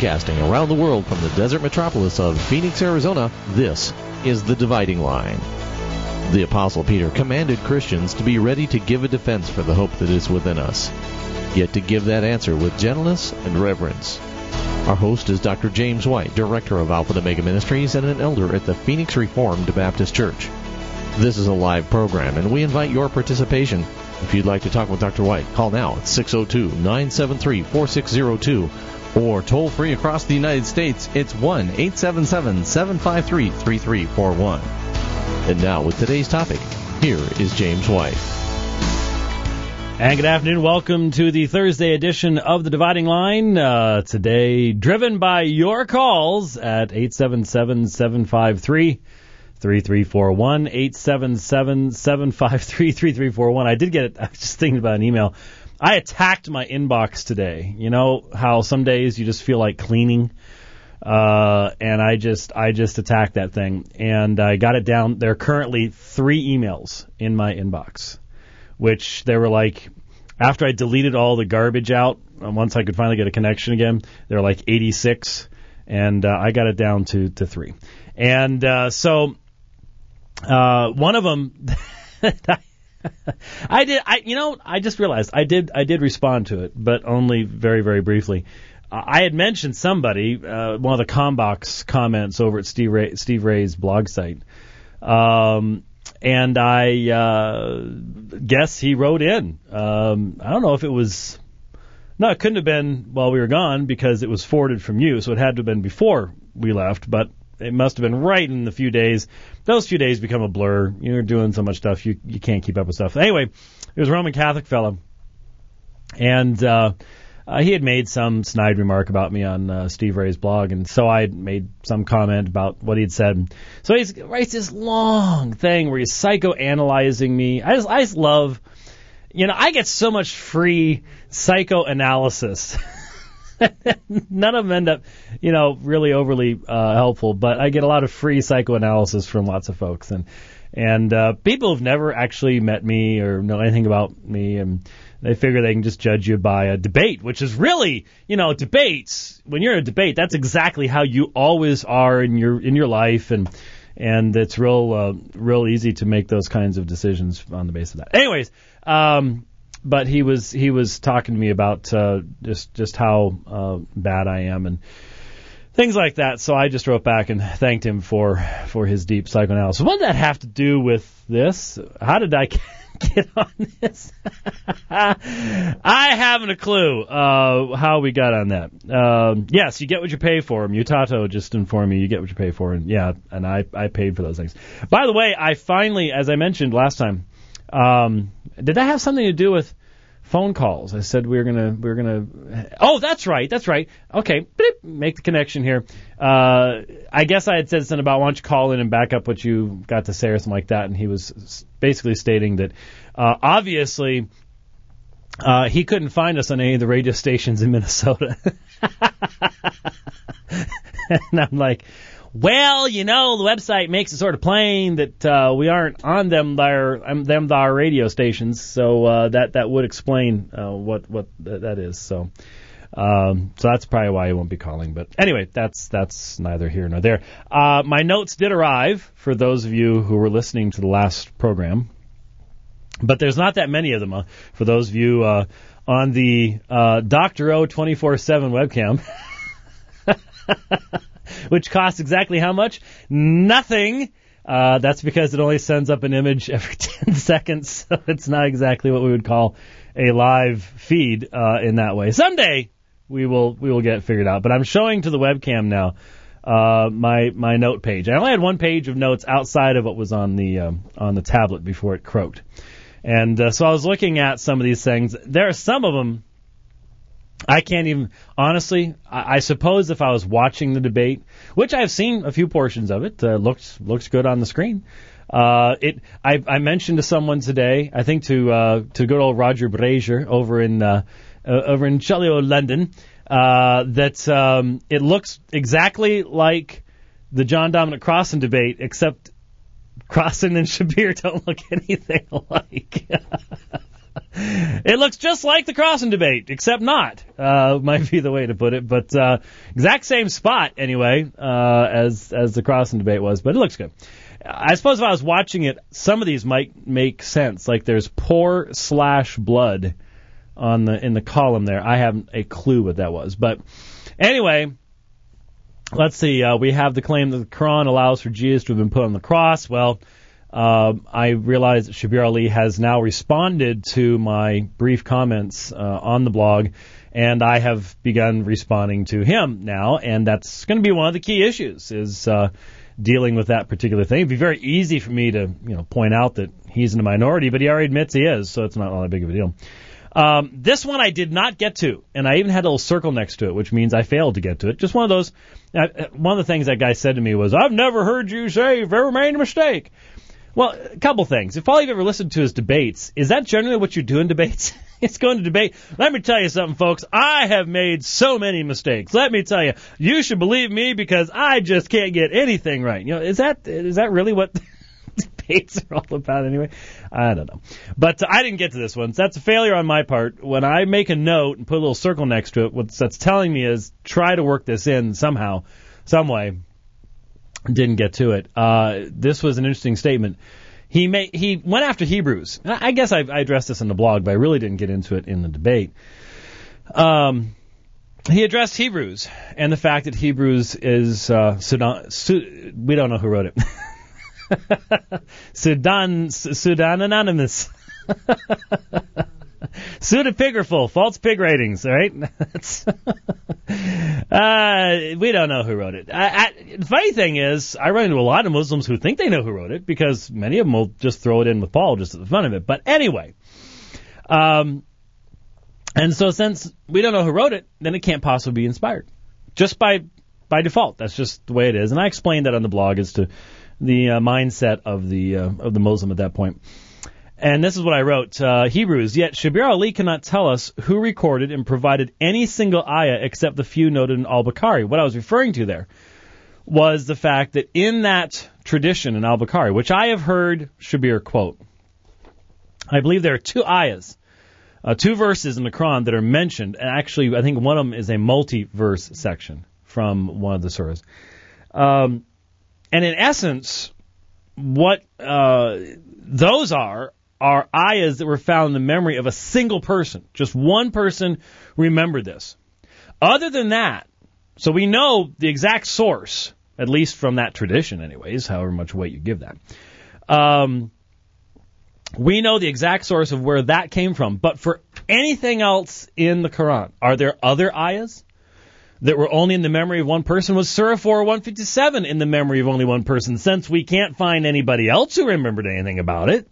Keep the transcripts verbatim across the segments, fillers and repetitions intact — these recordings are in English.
Broadcasting around the world from the desert metropolis of Phoenix, Arizona, this is The Dividing Line. The Apostle Peter commanded Christians to be ready to give a defense for the hope that is within us, yet to give that answer with gentleness and reverence. Our host is Doctor James White, Director of Alpha and Omega Ministries and an elder at the Phoenix Reformed Baptist Church. This is a live program, and we invite your participation. If you'd like to talk with Doctor White, call now at six oh two, nine seven three, four six zero two, or toll free across the United States, it's one eight seven seven, seven five three, three three four one. And now, with today's topic, here is James White. And good afternoon. Welcome to the Thursday edition of The Dividing Line. Uh, today, driven by your calls at eight seven seven, seven five three, three three four one, eight seven seven, seven five three, three three four one. I did get it. I was just thinking about an email. I attacked my inbox today. You know how some days you just feel like cleaning? Uh, and I just I just attacked that thing. And I got it down. There are currently three emails in my inbox, which they were like, after I deleted all the garbage out, once I could finally get a connection again, they were like eighty-six. And uh, I got it down to, to three. And uh, so... Uh, one of them, I did, I, you know, I just realized I did, I did respond to it, but only very, very briefly. Uh, I had mentioned somebody, uh, one of the Combox comments over at Steve Ray, Steve Ray's blog site. Um, and I, uh, guess he wrote in. Um, I don't know if it was, no, it couldn't have been while we were gone because it was forwarded from you, so it had to have been before we left, but it must have been right in the few days. Those few days become a blur. You're doing so much stuff, you you can't keep up with stuff. Anyway, it was a Roman Catholic fellow, and uh, uh, he had made some snide remark about me on uh, Steve Ray's blog, and so I made some comment about what he had said. So he writes this long thing where he's psychoanalyzing me. I just, I just love, you know, I get so much free psychoanalysis. None of them end up, you know, really overly uh, helpful, but I get a lot of free psychoanalysis from lots of folks, and and uh, people who've never actually met me or know anything about me, and they figure they can just judge you by a debate, which is really, you know, debates. When you're in a debate, that's exactly how you always are in your in your life, and and it's real uh, real easy to make those kinds of decisions on the basis of that. Anyways. Um, But he was he was talking to me about uh, just just how uh, bad I am and things like that. So I just wrote back and thanked him for for his deep psychoanalysis. What did that have to do with this? How did I get on this? I haven't a clue uh, how we got on that. Um, yes, you get what you pay for. Mutato just informed me you get what you pay for, and yeah, and I I paid for those things. By the way, I finally, as I mentioned last time. Um, did that have something to do with phone calls? I said we were gonna, we were gonna. Oh, that's right, that's right. Okay, beep, make the connection here. Uh, I guess I had said something about why don't you call in and back up what you got to say or something like that, and he was basically stating that uh, obviously uh, he couldn't find us on any of the radio stations in Minnesota. And I'm like, well, you know, the website makes it sort of plain that uh, we aren't on them there, um, them there radio stations, so uh, that that would explain uh, what what th- that is. So, um, so that's probably why he won't be calling. But anyway, that's that's neither here nor there. Uh, my notes did arrive for those of you who were listening to the last program, but there's not that many of them. Uh, for those of you uh, on the uh, Doctor O twenty-four seven webcam. Which costs exactly how much? Nothing. Uh, that's because it only sends up an image every ten seconds, so it's not exactly what we would call a live feed uh, in that way. Someday we will we will get it figured out. But I'm showing to the webcam now uh, my my note page. I only had one page of notes outside of what was on the um, on the tablet before it croaked, and uh, so I was looking at some of these things. There are some of them. I can't even, honestly, I, I suppose if I was watching the debate, which I've seen a few portions of it, uh, looks looks good on the screen. Uh, it, I, I mentioned to someone today, I think to uh, to good old Roger Brazier over in uh, uh, over in jolly old London, uh, that um, it looks exactly like the John Dominic Crossan debate, except Crossan and Shabir don't look anything alike. It looks just like the crossing debate, except not, uh, might be the way to put it. But uh, exact same spot, anyway, uh, as as the crossing debate was. But it looks good. I suppose if I was watching it, some of these might make sense. Like there's pour slash blood on the in the column there. I haven't a clue what that was. But anyway, let's see. Uh, we have the claim that the Quran allows for Jesus to have been put on the cross. Well, uh, I realize that Shabir Ali has now responded to my brief comments uh, on the blog, and I have begun responding to him now, and that's going to be one of the key issues, is uh, dealing with that particular thing. It'd be very easy for me to, you know, point out that he's in the minority, but he already admits he is, so it's not all that big of a deal. Um, this one I did not get to, and I even had a little circle next to it, which means I failed to get to it. Just one of those, uh, one of the things that guy said to me was, I've never heard you say you've ever made a mistake. Well, a couple things. If all you've ever listened to is debates, is that generally what you do in debates? It's going to debate. Let me tell you something, folks. I have made so many mistakes. Let me tell you, you should believe me because I just can't get anything right. You know, is that is that really what debates are all about anyway? I don't know. But uh, I didn't get to this one. So that's a failure on my part. When I make a note and put a little circle next to it, what that's telling me is try to work this in somehow, some way. Didn't get to it. Uh, this was an interesting statement. He made, he went after Hebrews. I guess I, I addressed this in the blog, but I really didn't get into it in the debate. Um, he addressed Hebrews and the fact that Hebrews is uh, Sudan. Su, we don't know who wrote it. Sudan, Sudan Anonymous. Pseudepigraphal, false pig ratings, right? uh, we don't know who wrote it. I, I, the funny thing is, I run into a lot of Muslims who think they know who wrote it because many of them will just throw it in with Paul just for the fun of it. But anyway, um, and so since we don't know who wrote it, then it can't possibly be inspired. Just by by default, that's just the way it is. And I explained that on the blog as to the uh, mindset of the uh, of the Muslim at that point. And this is what I wrote, uh, Hebrews, yet Shabir Ali cannot tell us who recorded and provided any single ayah except the few noted in Al-Bukhari. What I was referring to there was the fact that in that tradition in Al-Bukhari, which I have heard Shabir quote, I believe there are two ayahs, uh, two verses in the Quran that are mentioned, and actually I think one of them is a multi-verse section from one of the surahs. Um, and in essence, what uh, those are, are ayahs that were found in the memory of a single person. Just one person remembered this. Other than that, so we know the exact source, at least from that tradition anyways, however much weight you give that. Um, we know the exact source of where that came from. But for anything else in the Quran, are there other ayahs that were only in the memory of one person? Was Surah four one fifty-seven in the memory of only one person, since we can't find anybody else who remembered anything about it?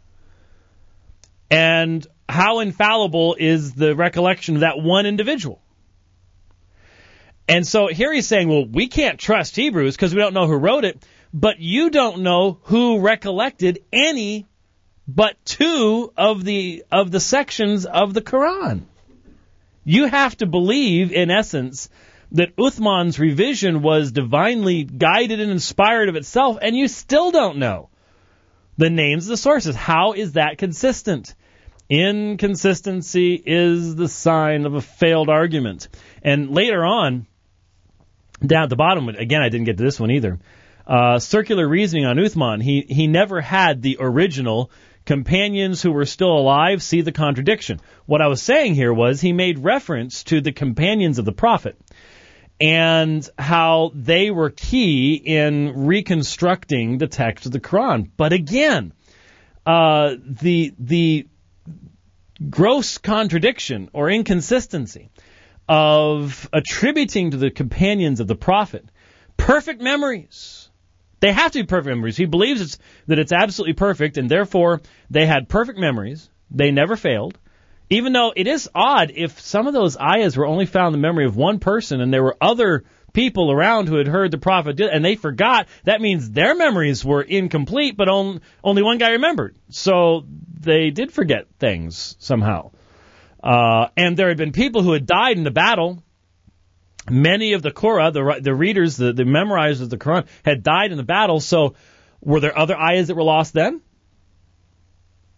And how infallible is the recollection of that one individual? And so here he's saying, well, we can't trust Hebrews because we don't know who wrote it, but you don't know who recollected any but two of the of the sections of the Quran. You have to believe, in essence, that Uthman's revision was divinely guided and inspired of itself, and you still don't know the names of the sources. How is that consistent? Inconsistency is the sign of a failed argument. And later on, down at the bottom, again, I didn't get to this one either, uh, circular reasoning on Uthman, he, he never had the original companions who were still alive see the contradiction. What I was saying here was he made reference to the companions of the Prophet and how they were key in reconstructing the text of the Quran. But again, uh, the the gross contradiction or inconsistency of attributing to the companions of the Prophet perfect memories. They have to be perfect memories. He believes it's, that it's absolutely perfect, and therefore they had perfect memories. They never failed. Even though it is odd if some of those ayahs were only found in the memory of one person and there were other people around who had heard the Prophet do it, and they forgot, that means their memories were incomplete, but on, only one guy remembered. So they did forget things somehow. Uh, and there had been people who had died in the battle. Many of the Qur'an, the, the readers, the, the memorizers of the Quran, had died in the battle. So were there other ayahs that were lost then?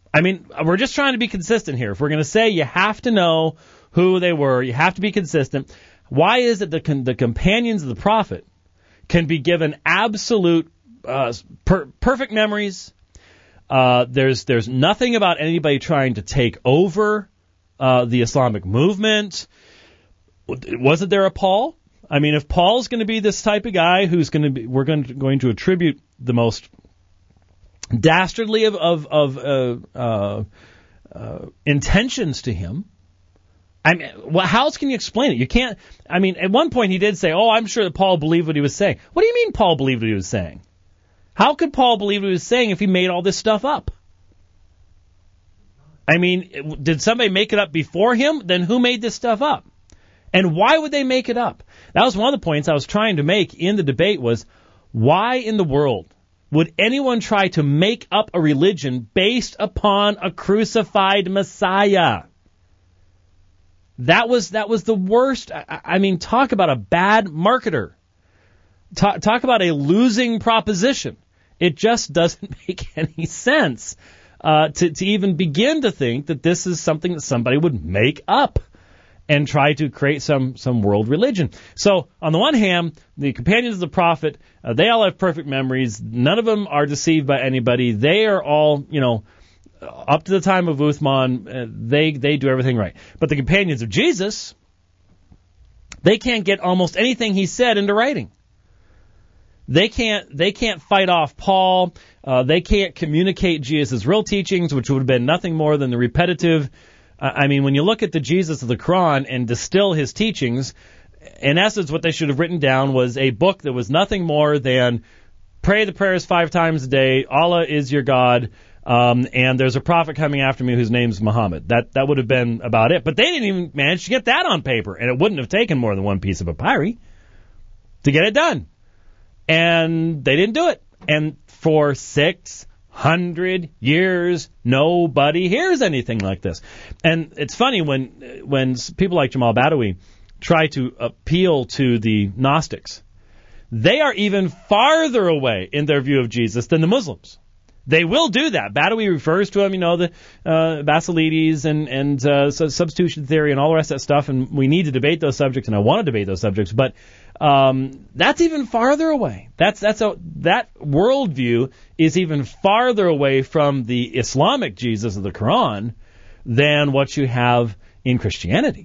I mean, we're just trying to be consistent here. If we're going to say you have to know who they were, you have to be consistent, why is it that the, the companions of the prophet can be given absolute uh, per, perfect memories? Uh, there's there's nothing about anybody trying to take over uh, the Islamic movement. Wasn't there a Paul? I mean, if Paul's going to be this type of guy who's going to be, we're going to, going to attribute the most dastardly of of, of uh, uh, uh, intentions to him. I mean, well, how else can you explain it? You can't. I mean, at one point he did say, "Oh, I'm sure that Paul believed what he was saying." What do you mean Paul believed what he was saying? How could Paul believe what he was saying if he made all this stuff up? I mean, did somebody make it up before him? Then who made this stuff up? And why would they make it up? That was one of the points I was trying to make in the debate was, why in the world would anyone try to make up a religion based upon a crucified Messiah? That was that was the worst. I, I mean, talk about a bad marketer. Talk, talk about a losing proposition. It just doesn't make any sense uh, to, to even begin to think that this is something that somebody would make up and try to create some, some world religion. So, on the one hand, the companions of the prophet, uh, they all have perfect memories. None of them are deceived by anybody. They are all, you know, up to the time of Uthman, uh, they, they do everything right. But the companions of Jesus, they can't get almost anything he said into writing. They can't, they can't fight off Paul. Uh, they can't communicate Jesus' real teachings, which would have been nothing more than the repetitive. I mean, when you look at the Jesus of the Quran and distill his teachings, in essence, what they should have written down was a book that was nothing more than pray the prayers five times a day, Allah is your God, um, and there's a prophet coming after me whose name's Muhammad. That that would have been about it. But they didn't even manage to get that on paper, and it wouldn't have taken more than one piece of papyri to get it done. And they didn't do it. And for six hundred years, nobody hears anything like this. And it's funny when when people like Jamal Badawi try to appeal to the Gnostics. They are even farther away in their view of Jesus than the Muslims. They will do that. Badawi refers to them, you know, the uh, Basilides and, and uh, substitution theory and all the rest of that stuff, and we need to debate those subjects, and I want to debate those subjects, but um, that's even farther away. That's that's a, that worldview is even farther away from the Islamic Jesus of the Quran than what you have in Christianity.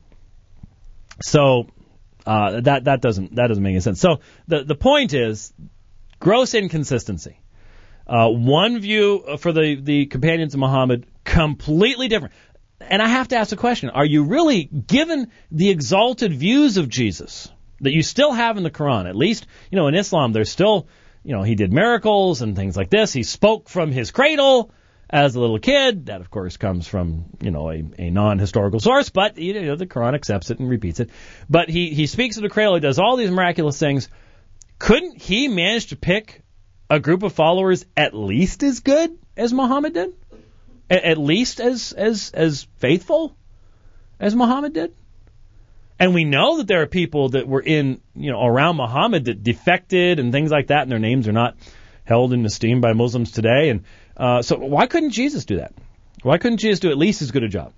So uh, that that doesn't that doesn't make any sense. So the the point is gross inconsistency. Uh, one view for the, the companions of Muhammad, completely different. And I have to ask the question, are you really, given the exalted views of Jesus that you still have in the Quran, at least, you know, in Islam, there's still, you know, he did miracles and things like this. He spoke from his cradle as a little kid. That, of course, comes from, you know, a, a non-historical source, but, you know, the Quran accepts it and repeats it. But he, he speaks in the cradle, he does all these miraculous things. Couldn't he manage to pick a group of followers at least as good as Muhammad did? At least as as as faithful as Muhammad did? And we know that there are people that were in, you know, around Muhammad that defected and things like that, and their names are not held in esteem by Muslims today. And uh, so why couldn't Jesus do that? Why couldn't Jesus do at least as good a job?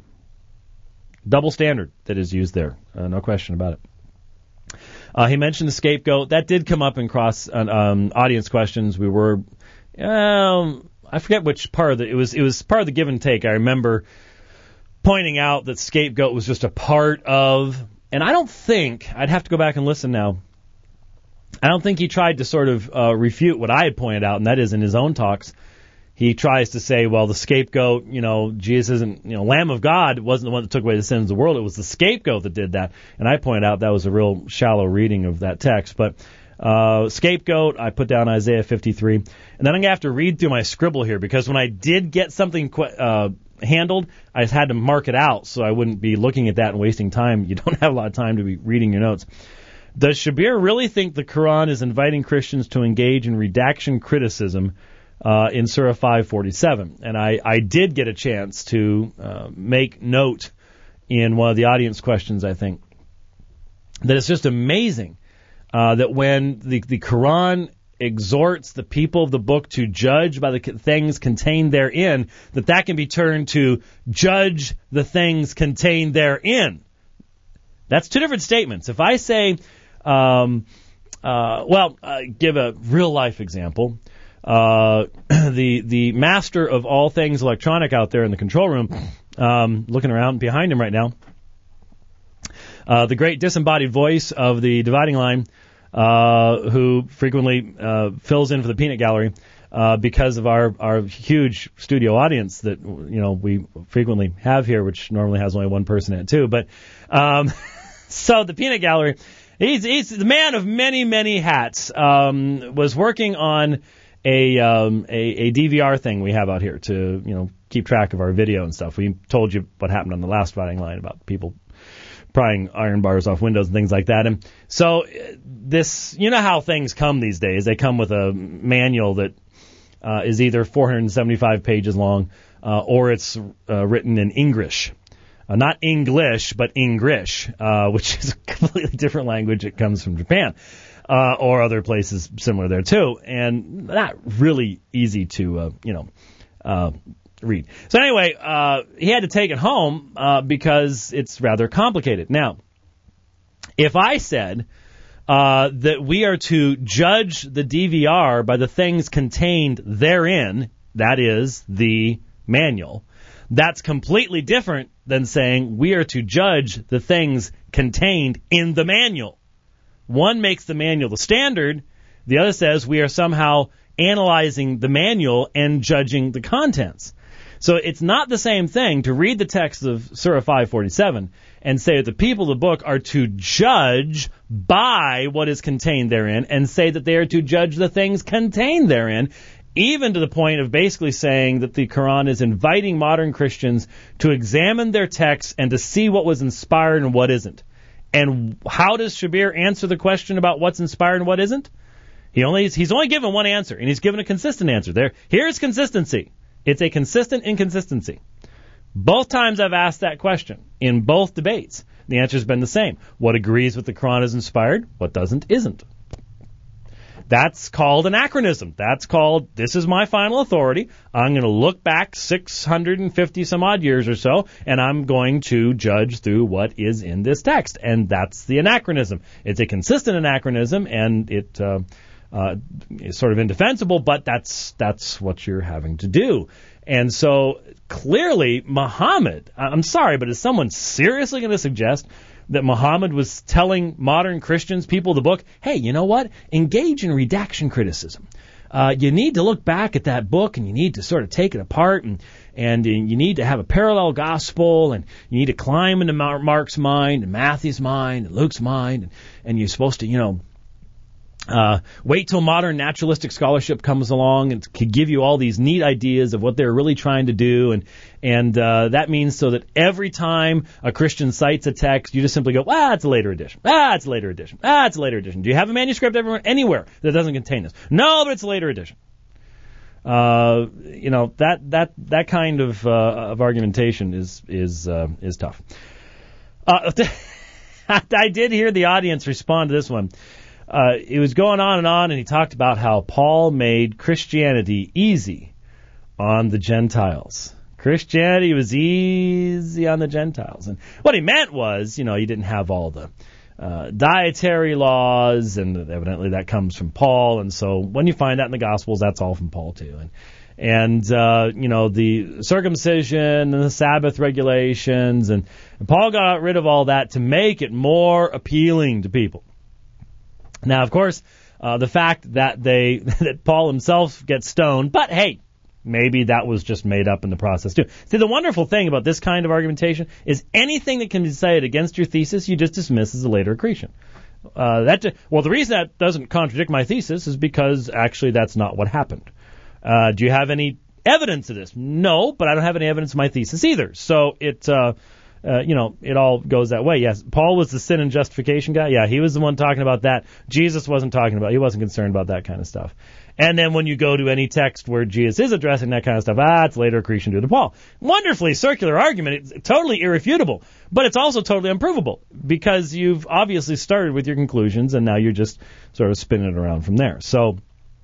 Double standard that is used there, uh, no question about it. Uh, he mentioned the scapegoat. That did come up in cross uh, um, audience questions. We were, um, I forget which part of the, it was, it was part of the give and take. I remember pointing out that scapegoat was just a part of, and I don't think, I'd have to go back and listen now, I don't think he tried to sort of uh, refute what I had pointed out, and that is in his own talks. He tries to say, well, the scapegoat, you know, Jesus isn't, you know, Lamb of God wasn't the one that took away the sins of the world. It was the scapegoat that did that. And I pointed out that was a real shallow reading of that text. But uh, scapegoat, I put down Isaiah fifty-three. And then I'm going to have to read through my scribble here, because when I did get something qu- uh, handled, I just had to mark it out so I wouldn't be looking at that and wasting time. You don't have a lot of time to be reading your notes. Does Shabir really think the Quran is inviting Christians to engage in redaction criticism Uh, in Surah five forty-seven? And I, I did get a chance to uh, make note in one of the audience questions, I think, that it's just amazing uh, that when the, the Quran exhorts the people of the book to judge by the things contained therein, that that can be turned to judge the things contained therein. That's two different statements. If I say, um, uh, well, uh, give a real-life example. Uh, the the master of all things electronic out there in the control room, um, looking around behind him right now, uh, the great disembodied voice of the dividing line, uh, who frequently uh, fills in for the peanut gallery uh, because of our, our huge studio audience that, you know, we frequently have here, which normally has only one person in it too. But um, so the peanut gallery, he's, he's the man of many, many hats, um, was working on a, um, a a D V R thing we have out here to, you know, keep track of our video and stuff. We told you what happened on the last dividing line about people prying iron bars off windows and things like that. And so this, you know how things come these days. They come with a manual that uh, is either four hundred seventy-five pages long uh, or it's uh, written in English. Uh, not English, but Ingrish, uh, which is a completely different language. It comes from Japan. Uh, or other places similar there too, and not really easy to, uh, you know, uh, read. So anyway, uh, he had to take it home, uh, because it's rather complicated. Now, if I said, uh, that we are to judge the D V R by the things contained therein, that is, the manual, that's completely different than saying we are to judge the things contained in the manual. One makes the manual the standard. The other says we are somehow analyzing the manual and judging the contents. So it's not the same thing to read the text of Surah five forty-seven and say that the people of the book are to judge by what is contained therein and say that they are to judge the things contained therein, even to the point of basically saying that the Quran is inviting modern Christians to examine their texts and to see what was inspired and what isn't. And how does Shabir answer the question about what's inspired and what isn't? He only he's only given one answer, and he's given a consistent answer. There, here's consistency. It's a consistent inconsistency. Both times I've asked that question in both debates. The answer's been the same. What agrees with the Quran is inspired, what doesn't isn't. That's called anachronism. That's called, this is my final authority. I'm going to look back six hundred fifty some odd years or so, and I'm going to judge through what is in this text. And that's the anachronism. It's a consistent anachronism, and it uh, uh, is sort of indefensible, but that's that's what you're having to do. And so clearly Muhammad, I'm sorry, but is someone seriously going to suggest that Muhammad was telling modern Christians, people of the book, hey, you know what? Engage in redaction criticism. Uh, you need to look back at that book, and you need to sort of take it apart, and, and you need to have a parallel gospel, and you need to climb into Mark's mind, and Matthew's mind, and Luke's mind, and, and you're supposed to, you know, Uh, wait till modern naturalistic scholarship comes along and can give you all these neat ideas of what they're really trying to do, and and uh, that means so that every time a Christian cites a text, you just simply go, ah, it's a later edition. Ah, it's a later edition. Ah, it's a later edition. Do you have a manuscript everywhere, anywhere that doesn't contain this? No, but it's a later edition. Uh, you know, that that that kind of uh, of argumentation is is uh, is tough. Uh, I did hear the audience respond to this one. Uh, it was going on and on, and he talked about how Paul made Christianity easy on the Gentiles. Christianity was easy on the Gentiles. And what he meant was, you know, you didn't have all the uh, dietary laws, and evidently that comes from Paul. And so when you find that in the Gospels, that's all from Paul, too. And, and uh, you know, the circumcision and the Sabbath regulations. And, and Paul got rid of all that to make it more appealing to people. Now, of course, uh, the fact that they that Paul himself gets stoned, but hey, maybe that was just made up in the process too. See, the wonderful thing about this kind of argumentation is anything that can be cited against your thesis, you just dismiss as a later accretion. Uh, that well, the reason that doesn't contradict my thesis is because actually that's not what happened. Uh, do you have any evidence of this? No, but I don't have any evidence of my thesis either. So it. Uh, Uh, you know, it all goes that way. Yes, Paul was the sin and justification guy. Yeah, he was the one talking about that. Jesus wasn't talking about, he wasn't concerned about that kind of stuff. And then when you go to any text where Jesus is addressing that kind of stuff, ah, it's later accretion due to Paul. Wonderfully circular argument. It's totally irrefutable, but it's also totally unprovable because you've obviously started with your conclusions and now you're just sort of spinning it around from there. So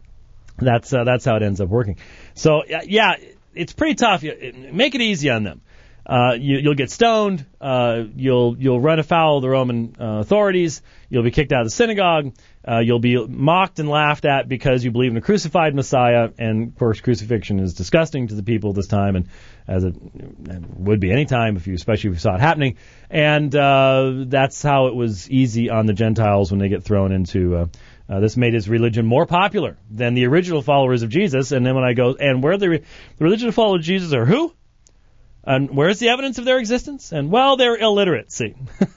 That's uh, that's how it ends up working. So yeah, it's pretty tough. Make it easy on them. Uh, you, you'll get stoned. Uh, you'll you'll run afoul of the Roman uh, authorities. You'll be kicked out of the synagogue. Uh, you'll be mocked and laughed at because you believe in a crucified Messiah. And of course, crucifixion is disgusting to the people this time, and as it would be any time, if you especially if you saw it happening. And uh, that's how it was easy on the Gentiles when they get thrown into. Uh, Uh, this made his religion more popular than the original followers of Jesus. And then when I go, and where the, re- the religious followers of Jesus are who? And where's the evidence of their existence? And, well, they're illiterate, see.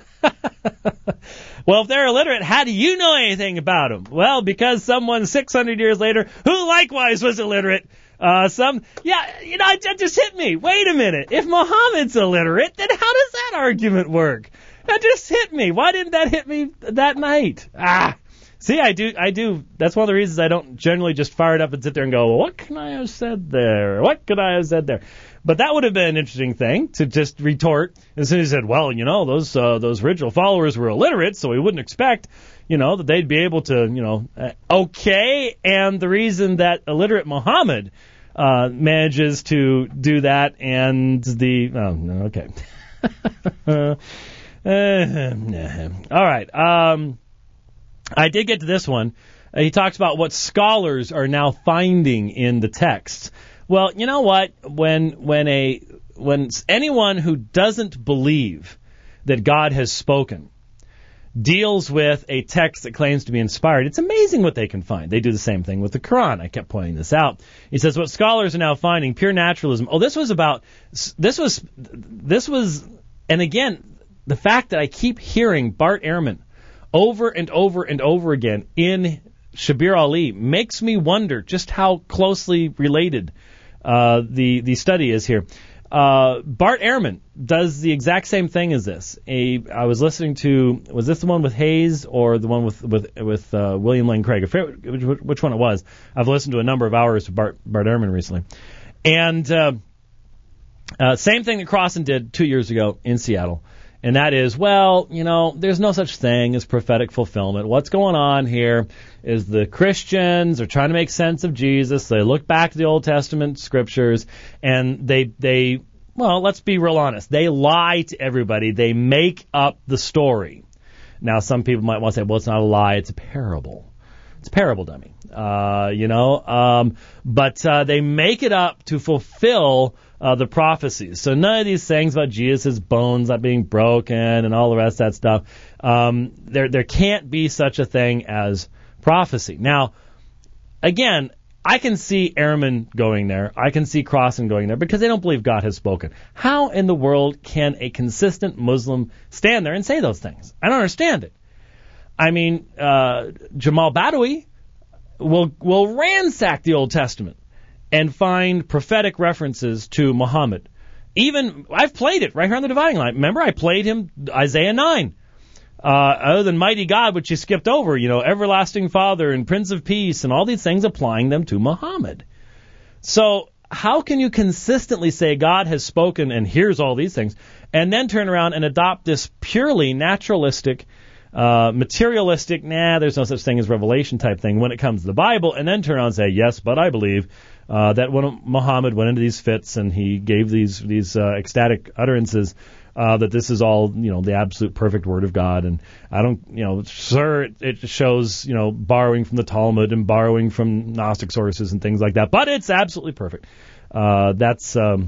Well, if they're illiterate, how do you know anything about them? Well, because someone six hundred years later, who likewise was illiterate, uh, some, yeah, you know, it, it just hit me. Wait a minute. If Muhammad's illiterate, then how does that argument work? That just hit me. Why didn't that hit me that night? Ah. See, I do, I do, that's one of the reasons I don't generally just fire it up and sit there and go, well, what can I have said there? What could I have said there? But that would have been an interesting thing to just retort. As soon as he said, well, you know, those, uh, those original followers were illiterate, so we wouldn't expect, you know, that they'd be able to, you know, uh, okay. And the reason that illiterate Muhammad, uh, manages to do that and the, oh, no, okay. uh, all right, um, I did get to this one. Uh, he talks about what scholars are now finding in the texts. Well, you know what? When when a when anyone who doesn't believe that God has spoken deals with a text that claims to be inspired, it's amazing what they can find. They do the same thing with the Quran. I kept pointing this out. He says what scholars are now finding, pure naturalism. Oh, this was about this was this was, and again, the fact that I keep hearing Bart Ehrman over and over and over again in Shabir Ali makes me wonder just how closely related uh, the the study is here. Uh, Bart Ehrman does the exact same thing as this. A, I was listening to, was this the one with Hayes or the one with with with uh, William Lane Craig? I forget which, which one it was. I've listened to a number of hours of Bart Bart Ehrman recently, and uh, uh, same thing that Crossan did two years ago in Seattle. And that is, well, you know, there's no such thing as prophetic fulfillment. What's going on here is the Christians are trying to make sense of Jesus. They look back to the Old Testament scriptures, and they, they, well, let's be real honest. They lie to everybody. They make up the story. Now, some people might want to say, well, it's not a lie. It's a parable. It's a parable, dummy. Uh, you know, um, but uh, they make it up to fulfill Uh, the prophecies. So none of these things about Jesus' bones not being broken and all the rest of that stuff, um, there there can't be such a thing as prophecy. Now, again, I can see Ehrman going there. I can see Crossan going there because they don't believe God has spoken. How in the world can a consistent Muslim stand there and say those things? I don't understand it. I mean, uh, Jamal Badawi will will ransack the Old Testament and find prophetic references to Muhammad. Even, I've played it right here on the Dividing Line. Remember, I played him Isaiah nine. Uh, other than Mighty God, which you skipped over, you know, Everlasting Father and Prince of Peace and all these things, applying them to Muhammad. So how can you consistently say God has spoken and here's all these things, and then turn around and adopt this purely naturalistic, uh, materialistic, nah, there's no such thing as revelation type thing when it comes to the Bible, and then turn around and say, yes, but I believe Uh, that when Muhammad went into these fits and he gave these these uh, ecstatic utterances, uh, that this is all, you know, the absolute perfect word of God. And I don't, you know, sure, it, it shows, you know, borrowing from the Talmud and borrowing from Gnostic sources and things like that, but it's absolutely perfect. Uh, that's, um,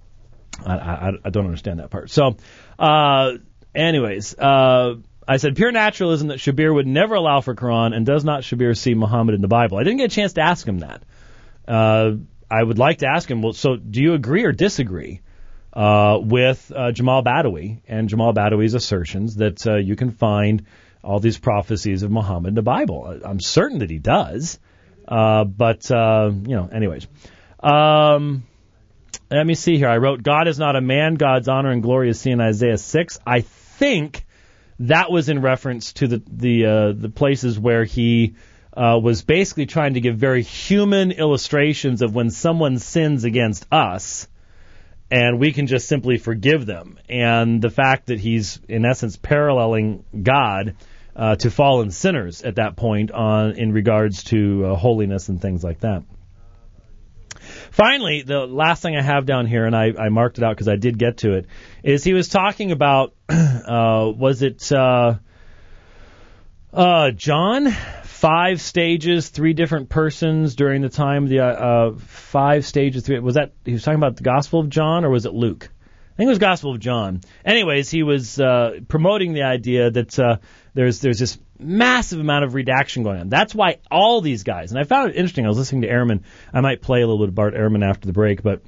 I, I, I don't understand that part. So, uh, anyways, uh, I said pure naturalism that Shabir would never allow for Quran, and does not Shabir see Muhammad in the Bible? I didn't get a chance to ask him that. Uh, I would like to ask him, well, so do you agree or disagree uh, with uh, Jamal Badawi and Jamal Badawi's assertions that uh, you can find all these prophecies of Muhammad in the Bible? I'm certain that he does. Uh, but, uh, you know, anyways. Um, let me see here. I wrote, God is not a man, God's honor and glory is seen in Isaiah six. I think that was in reference to the, the, uh, the places where he Uh, was basically trying to give very human illustrations of when someone sins against us, and we can just simply forgive them. And the fact that he's, in essence, paralleling God uh, to fallen sinners at that point on in regards to uh, holiness and things like that. Finally, the last thing I have down here, and I, I marked it out because I did get to it, is he was talking about, uh, was it uh, uh, John? Five stages, three different persons during the time of the uh, uh, five stages. Three, was that he was talking about the Gospel of John, or was it Luke? I think it was Gospel of John. Anyways, he was uh, promoting the idea that uh, there's there's this massive amount of redaction going on. That's why all these guys, and I found it interesting. I was listening to Ehrman. I might play a little bit of Bart Ehrman after the break, but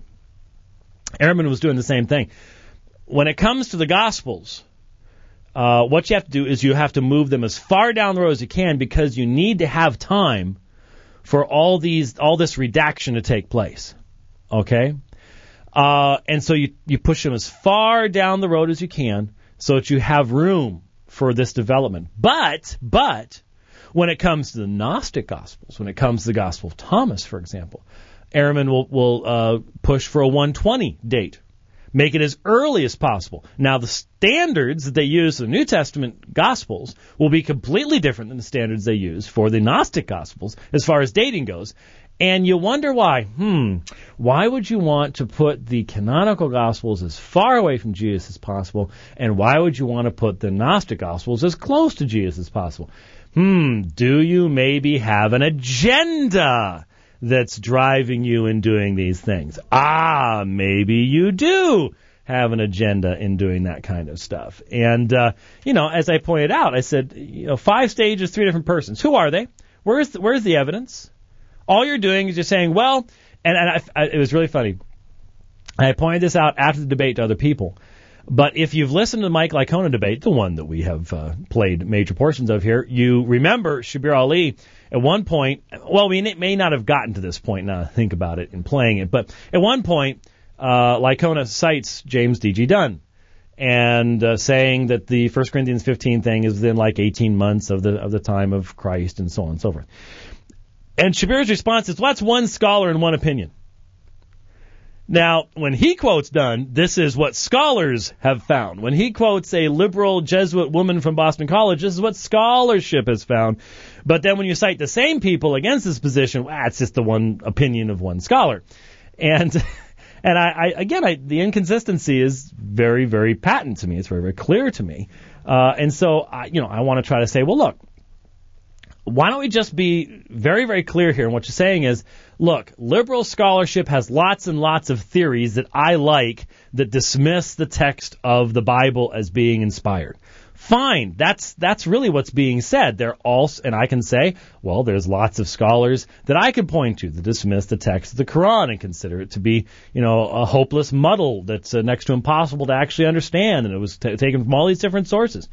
Ehrman was doing the same thing. When it comes to the Gospels, uh, what you have to do is you have to move them as far down the road as you can, because you need to have time for all these all this redaction to take place. Okay? Uh, and so you, you push them as far down the road as you can so that you have room for this development. But, but, when it comes to the Gnostic Gospels, when it comes to the Gospel of Thomas, for example, Ehrman will, will uh, push for a one twenty date. Make it as early as possible. Now, the standards that they use for the New Testament Gospels will be completely different than the standards they use for the Gnostic Gospels as far as dating goes. And you wonder why. Hmm, why would you want to put the canonical Gospels as far away from Jesus as possible, and why would you want to put the Gnostic Gospels as close to Jesus as possible? Hmm, do you maybe have an agenda that's driving you in doing these things? Ah, maybe you do have an agenda in doing that kind of stuff. And, uh, you know, as I pointed out, I said, you know, five stages, three different persons. Who are they? Where's the, where's the evidence? All you're doing is just saying, well, and, and I, I, it was really funny. I pointed this out after the debate to other people. But if you've listened to the Mike Licona debate, the one that we have uh, played major portions of here, you remember Shabir Ali at one point, well, we may not have gotten to this point now I think about it in playing it, but at one point, uh, Licona cites James D G Dunn and uh, saying that the First Corinthians fifteen thing is within like eighteen months of the of the time of Christ and so on and so forth. And Shabir's response is, well, that's one scholar and one opinion. Now, when he quotes Dunn, this is what scholars have found. When he quotes a liberal Jesuit woman from Boston College, this is what scholarship has found. But then when you cite the same people against this position, well, it's just the one opinion of one scholar. And and I, I again, I, the inconsistency is very, very patent to me. It's very, very clear to me. Uh, and so, I, you know, I want to try to say, well, look, why don't we just be very, very clear here? And what you're saying is, look, liberal scholarship has lots and lots of theories that I like that dismiss the text of the Bible as being inspired. Fine, that's that's really what's being said. They're all, and I can say, well, there's lots of scholars that I could point to that dismiss the text of the Quran and consider it to be, you know, a hopeless muddle that's uh, next to impossible to actually understand, and it was t- taken from all these different sources.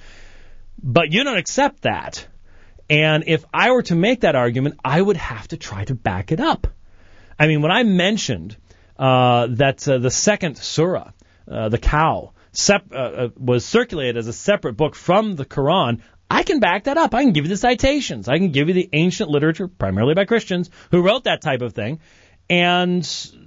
But you don't accept that. And if I were to make that argument, I would have to try to back it up. I mean, when I mentioned uh, that uh, the second surah, uh, the cow, sep- uh, was circulated as a separate book from the Quran, I can back that up. I can give you the citations. I can give you the ancient literature, primarily by Christians, who wrote that type of thing. And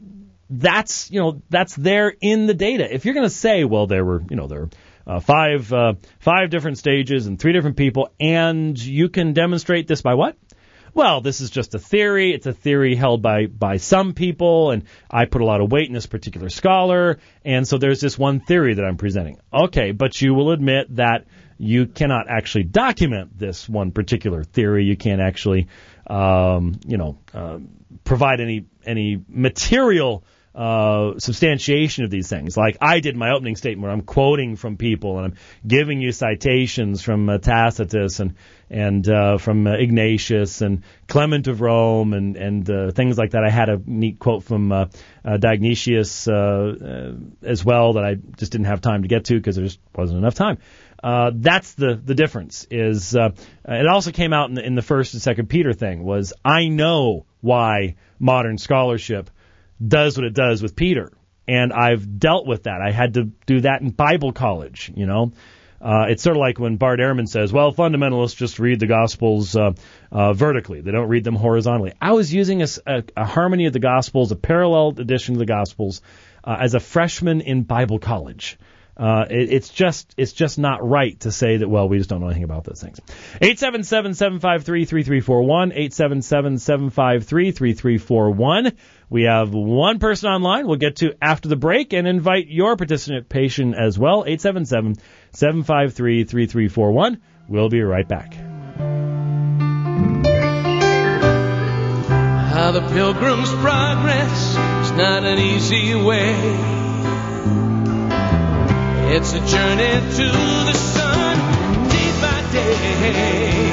that's, you know, that's there in the data. If you're going to say, well, there were, you know, there were Uh, five uh, five different stages and three different people, and you can demonstrate this by what? Well, this is just a theory. It's a theory held by, by some people, and I put a lot of weight in this particular scholar, and so there's this one theory that I'm presenting. Okay, but you will admit that you cannot actually document this one particular theory. You can't actually, um, you know, uh, provide any any material Uh, substantiation of these things. Like I did in my opening statement where I'm quoting from people and I'm giving you citations from uh, Tacitus and and uh, from uh, Ignatius and Clement of Rome and, and uh, things like that. I had a neat quote from uh, uh, Dionysius uh, uh, as well that I just didn't have time to get to because there just wasn't enough time. Uh, that's the, the difference. Is uh, it also came out in the, in the first and second Peter thing was I know why modern scholarship does what it does with Peter, and I've dealt with that. I had to do that in Bible college, you know. Uh, it's sort of like when Bart Ehrman says, well, fundamentalists just read the Gospels uh, uh, vertically. They don't read them horizontally. I was using a, a, a harmony of the Gospels, a parallel edition of the Gospels, uh, as a freshman in Bible college. Uh, it, it's just it's just not right to say that, well, we just don't know anything about those things. eight seven seven, seven five three, three three four one, eight seven seven, seven five three, three three four one. We have one person online we'll get to after the break and invite your participation as well. eight seven seven, seven five three, three three four one. We'll be right back. How the Pilgrim's Progress is not an easy way. It's a journey to the sun, day by day.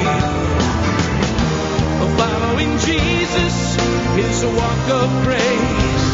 Following Jesus is a walk of grace.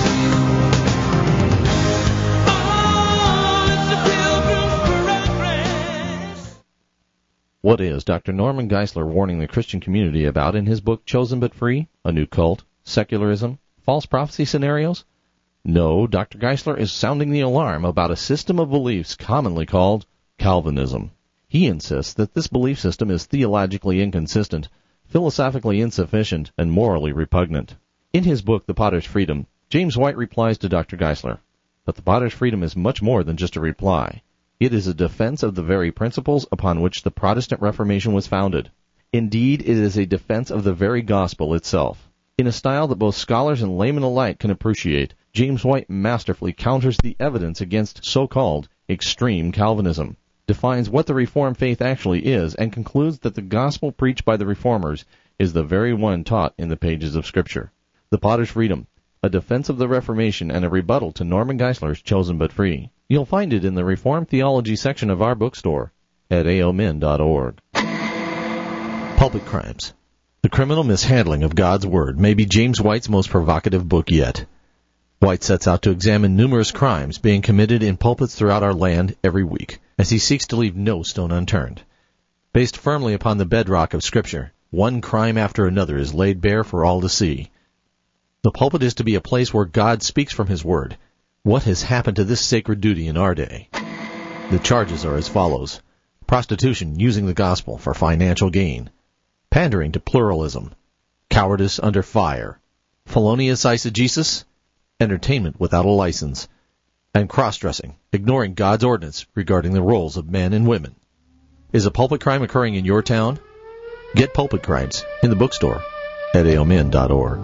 Oh, it's a Pilgrim's Progress. What is Doctor Norman Geisler warning the Christian community about in his book Chosen But Free? A New Cult, Secularism, False Prophecy Scenarios? No, Doctor Geisler is sounding the alarm about a system of beliefs commonly called Calvinism. He insists that this belief system is theologically inconsistent, philosophically insufficient, and morally repugnant. In his book, The Potter's Freedom, James White replies to Doctor Geisler, but the Potter's Freedom is much more than just a reply. It is a defense of the very principles upon which the Protestant Reformation was founded. Indeed, it is a defense of the very gospel itself. In a style that both scholars and laymen alike can appreciate, James White masterfully counters the evidence against so-called extreme Calvinism, defines what the Reformed faith actually is, and concludes that the gospel preached by the Reformers is the very one taught in the pages of Scripture. The Potter's Freedom, a defense of the Reformation and a rebuttal to Norman Geisler's Chosen But Free. You'll find it in the Reformed Theology section of our bookstore at a o min dot org. Pulpit Crimes. The Criminal Mishandling of God's Word may be James White's most provocative book yet. White sets out to examine numerous crimes being committed in pulpits throughout our land every week, as he seeks to leave no stone unturned. Based firmly upon the bedrock of Scripture, one crime after another is laid bare for all to see. The pulpit is to be a place where God speaks from His Word. What has happened to this sacred duty in our day? The charges are as follows. Prostitution using the gospel for financial gain. Pandering to pluralism. Cowardice under fire. Felonious eisegesis. Entertainment without a license. And cross-dressing, ignoring God's ordinance regarding the roles of men and women. Is a pulpit crime occurring in your town? Get Pulpit Crimes in the bookstore at a o min dot org.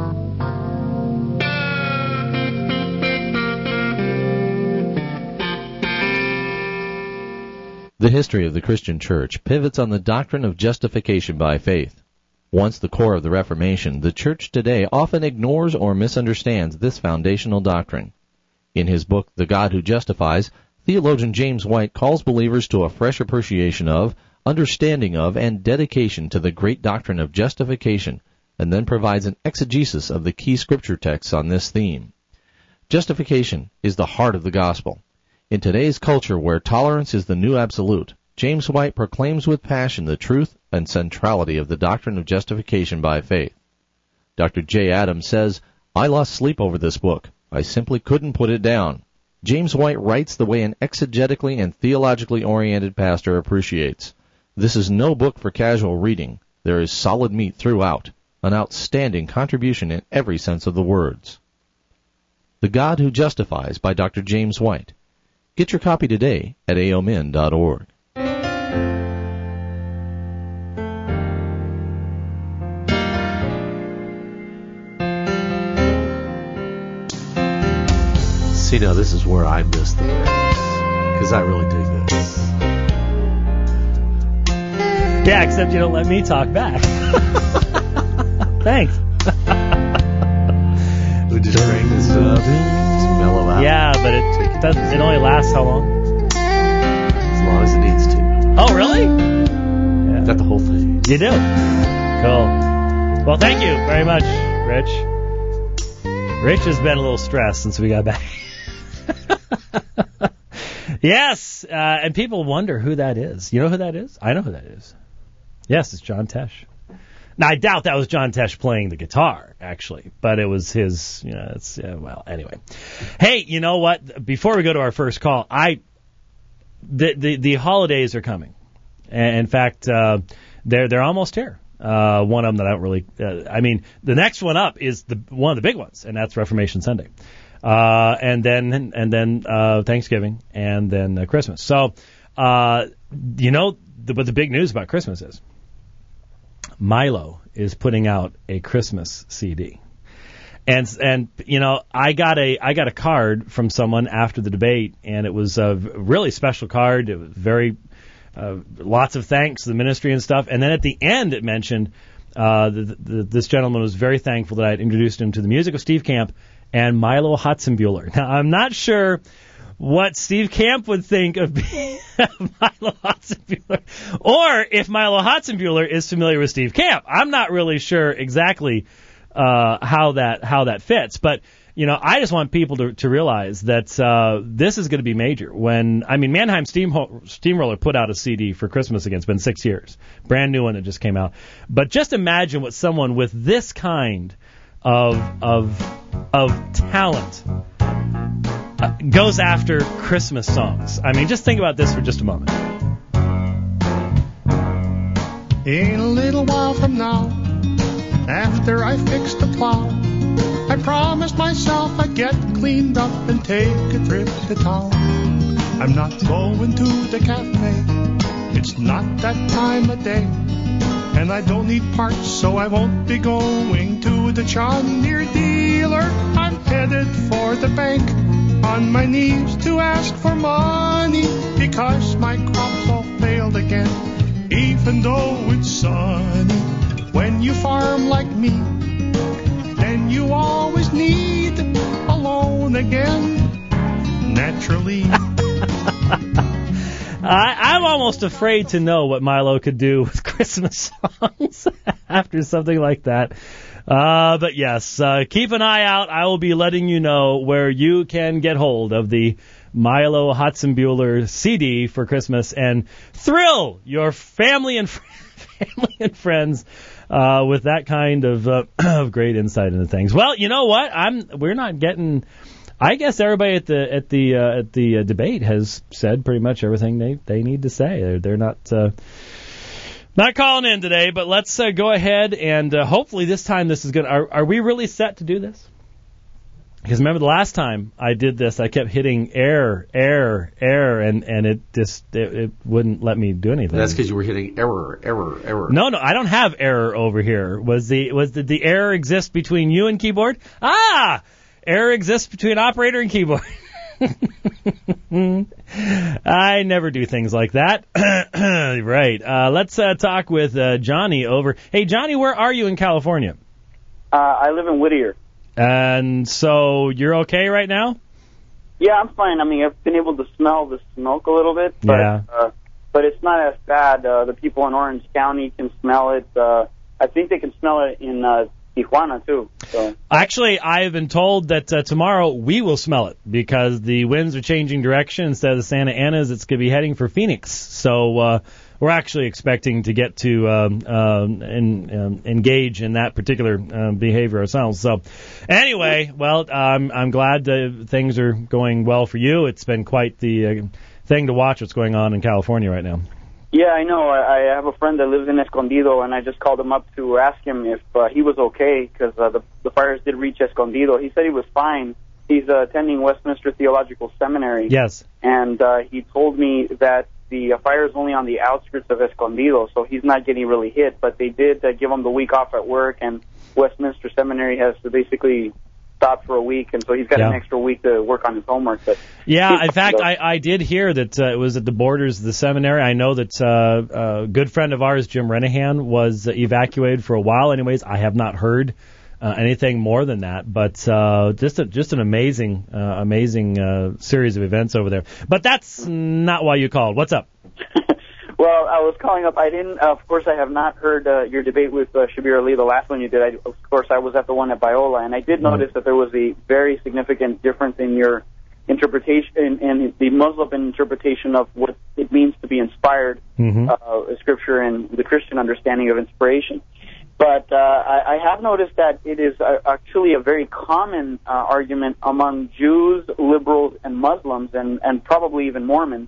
The history of the Christian Church pivots on the doctrine of justification by faith. Once the core of the Reformation, the Church today often ignores or misunderstands this foundational doctrine. In his book, The God Who Justifies, theologian James White calls believers to a fresh appreciation of, understanding of, and dedication to the great doctrine of justification, and then provides an exegesis of the key Scripture texts on this theme. Justification is the heart of the gospel. In today's culture where tolerance is the new absolute, James White proclaims with passion the truth and centrality of the doctrine of justification by faith. Doctor J. Adams says, I lost sleep over this book. I simply couldn't put it down. James White writes the way an exegetically and theologically oriented pastor appreciates. This is no book for casual reading. There is solid meat throughout, an outstanding contribution in every sense of the words. The God Who Justifies by Doctor James White. Get your copy today at a o min dot org. See, now this is where I miss the breaks, because I really dig this. Yeah, except you don't let me talk back. Thanks. We just bring this up, just mellow out. Yeah, but it it, doesn't, it only lasts how long? As long as it needs to. Oh, really? Yeah. Got the whole thing. You do? Cool. Well, thank you very much, Rich. Rich has been a little stressed since we got back. Yes, uh, and people wonder who that is. You know who that is? I know who that is. Yes, it's John Tesh. Now, I doubt that was John Tesh playing the guitar, actually, but it was his, you know, it's, uh, well, anyway. Hey, you know what? Before we go to our first call, I, the, the, the holidays are coming. And in fact, uh, they're, they're almost here. Uh, one of them that I don't really, uh, I mean, the next one up is the, one of the big ones, and that's Reformation Sunday. uh, and then and then uh, Thanksgiving, and then uh, Christmas. So, uh, you know, the, what the big news about Christmas is? Milo is putting out a Christmas C D. And and you know, I got a I got a card from someone after the debate, and it was a really special card. It was very uh, lots of thanks to the ministry and stuff. And then at the end, it mentioned uh, the, the, this gentleman was very thankful that I had introduced him to the music of Steve Camp and Milo Hotzenbuehler. Now, I'm not sure what Steve Camp would think of being Milo Hotzenbuehler, or if Milo Hotzenbuehler is familiar with Steve Camp. I'm not really sure exactly uh, how that how that fits, but you know, I just want people to, to realize that uh, this is going to be major. When I mean, Mannheim Steam Steamroller put out a C D for Christmas again. It's been six years, brand new one that just came out. But just imagine what someone with this kind of of of talent uh, goes after Christmas songs. I mean, just think about this for just a moment. In a little while from now, after I fix the plow, I promised myself I'd get cleaned up and take a trip to town. I'm not going to the cafe, it's not that time of day, and I don't need parts, so I won't be going to the John Deere dealer. I'm headed for the bank, on my knees to ask for money, because my crops all failed again, even though it's sunny. When you farm like me, then you always need a loan again, naturally. I, I'm almost afraid to know what Milo could do with Christmas songs after something like that. Uh, but yes, uh, keep an eye out. I will be letting you know where you can get hold of the Milo Hotzenbuehler C D for Christmas and thrill your family and fr- family and friends uh, with that kind of, uh, of great insight into things. Well, you know what? I'm we're not getting. I guess everybody at the at the uh, at the uh, debate has said pretty much everything they, they need to say. They're, they're not uh, not calling in today, but let's uh, go ahead and uh, hopefully this time this is good. Are, are we really set to do this? Because remember the last time I did this, I kept hitting error, error, error, and, and it just it, it wouldn't let me do anything. That's because you were hitting error, error, error. No, no, I don't have error over here. Was the was the, the error exist between you and keyboard? Ah, error exists between operator and keyboard. I never do things like that. Right. Uh, let's uh, talk with uh, Johnny over. Hey, Johnny, where are you in California? Uh, I live in Whittier. And so you're okay right now? Yeah, I'm fine. I mean, I've been able to smell the smoke a little bit, but yeah. uh, but it's not as bad. Uh, the people in Orange County can smell it. Uh, I think they can smell it in uh, Tijuana, too. So. Actually, I have been told that uh, tomorrow we will smell it because the winds are changing direction. Instead of the Santa Anas, it's going to be heading for Phoenix. So uh, we're actually expecting to get to um, um, in, um, engage in that particular uh, behavior ourselves. So anyway, well, um, I'm glad uh, things are going well for you. It's been quite the uh, thing to watch what's going on in California right now. Yeah, I know. I, I have a friend that lives in Escondido, and I just called him up to ask him if uh, he was okay, because uh, the, the fires did reach Escondido. He said he was fine. He's uh, attending Westminster Theological Seminary. Yes. And uh, he told me that the uh, fire is only on the outskirts of Escondido, so he's not getting really hit. But they did uh, give him the week off at work, and Westminster Seminary has to basically stop for a week, and so he's got yeah. an extra week to work on his homework. But yeah, in fact, I, I did hear that uh, it was at the borders of the seminary. I know that uh, a good friend of ours, Jim Renahan, was uh, evacuated for a while. Anyways, I have not heard uh, anything more than that, but uh, just a, just an amazing, uh, amazing uh, series of events over there. But that's not why you called. What's up? Well, I was calling up. I didn't, uh, of course, I have not heard uh, your debate with uh, Shabir Ali, the last one you did. I, of course, I was at the one at Biola, and I did notice that there was a very significant difference in your interpretation, in, in the Muslim interpretation of what it means to be inspired, mm-hmm. uh, Scripture and the Christian understanding of inspiration. But uh, I, I have noticed that it is uh, actually a very common uh, argument among Jews, liberals, and Muslims, and, and probably even Mormons,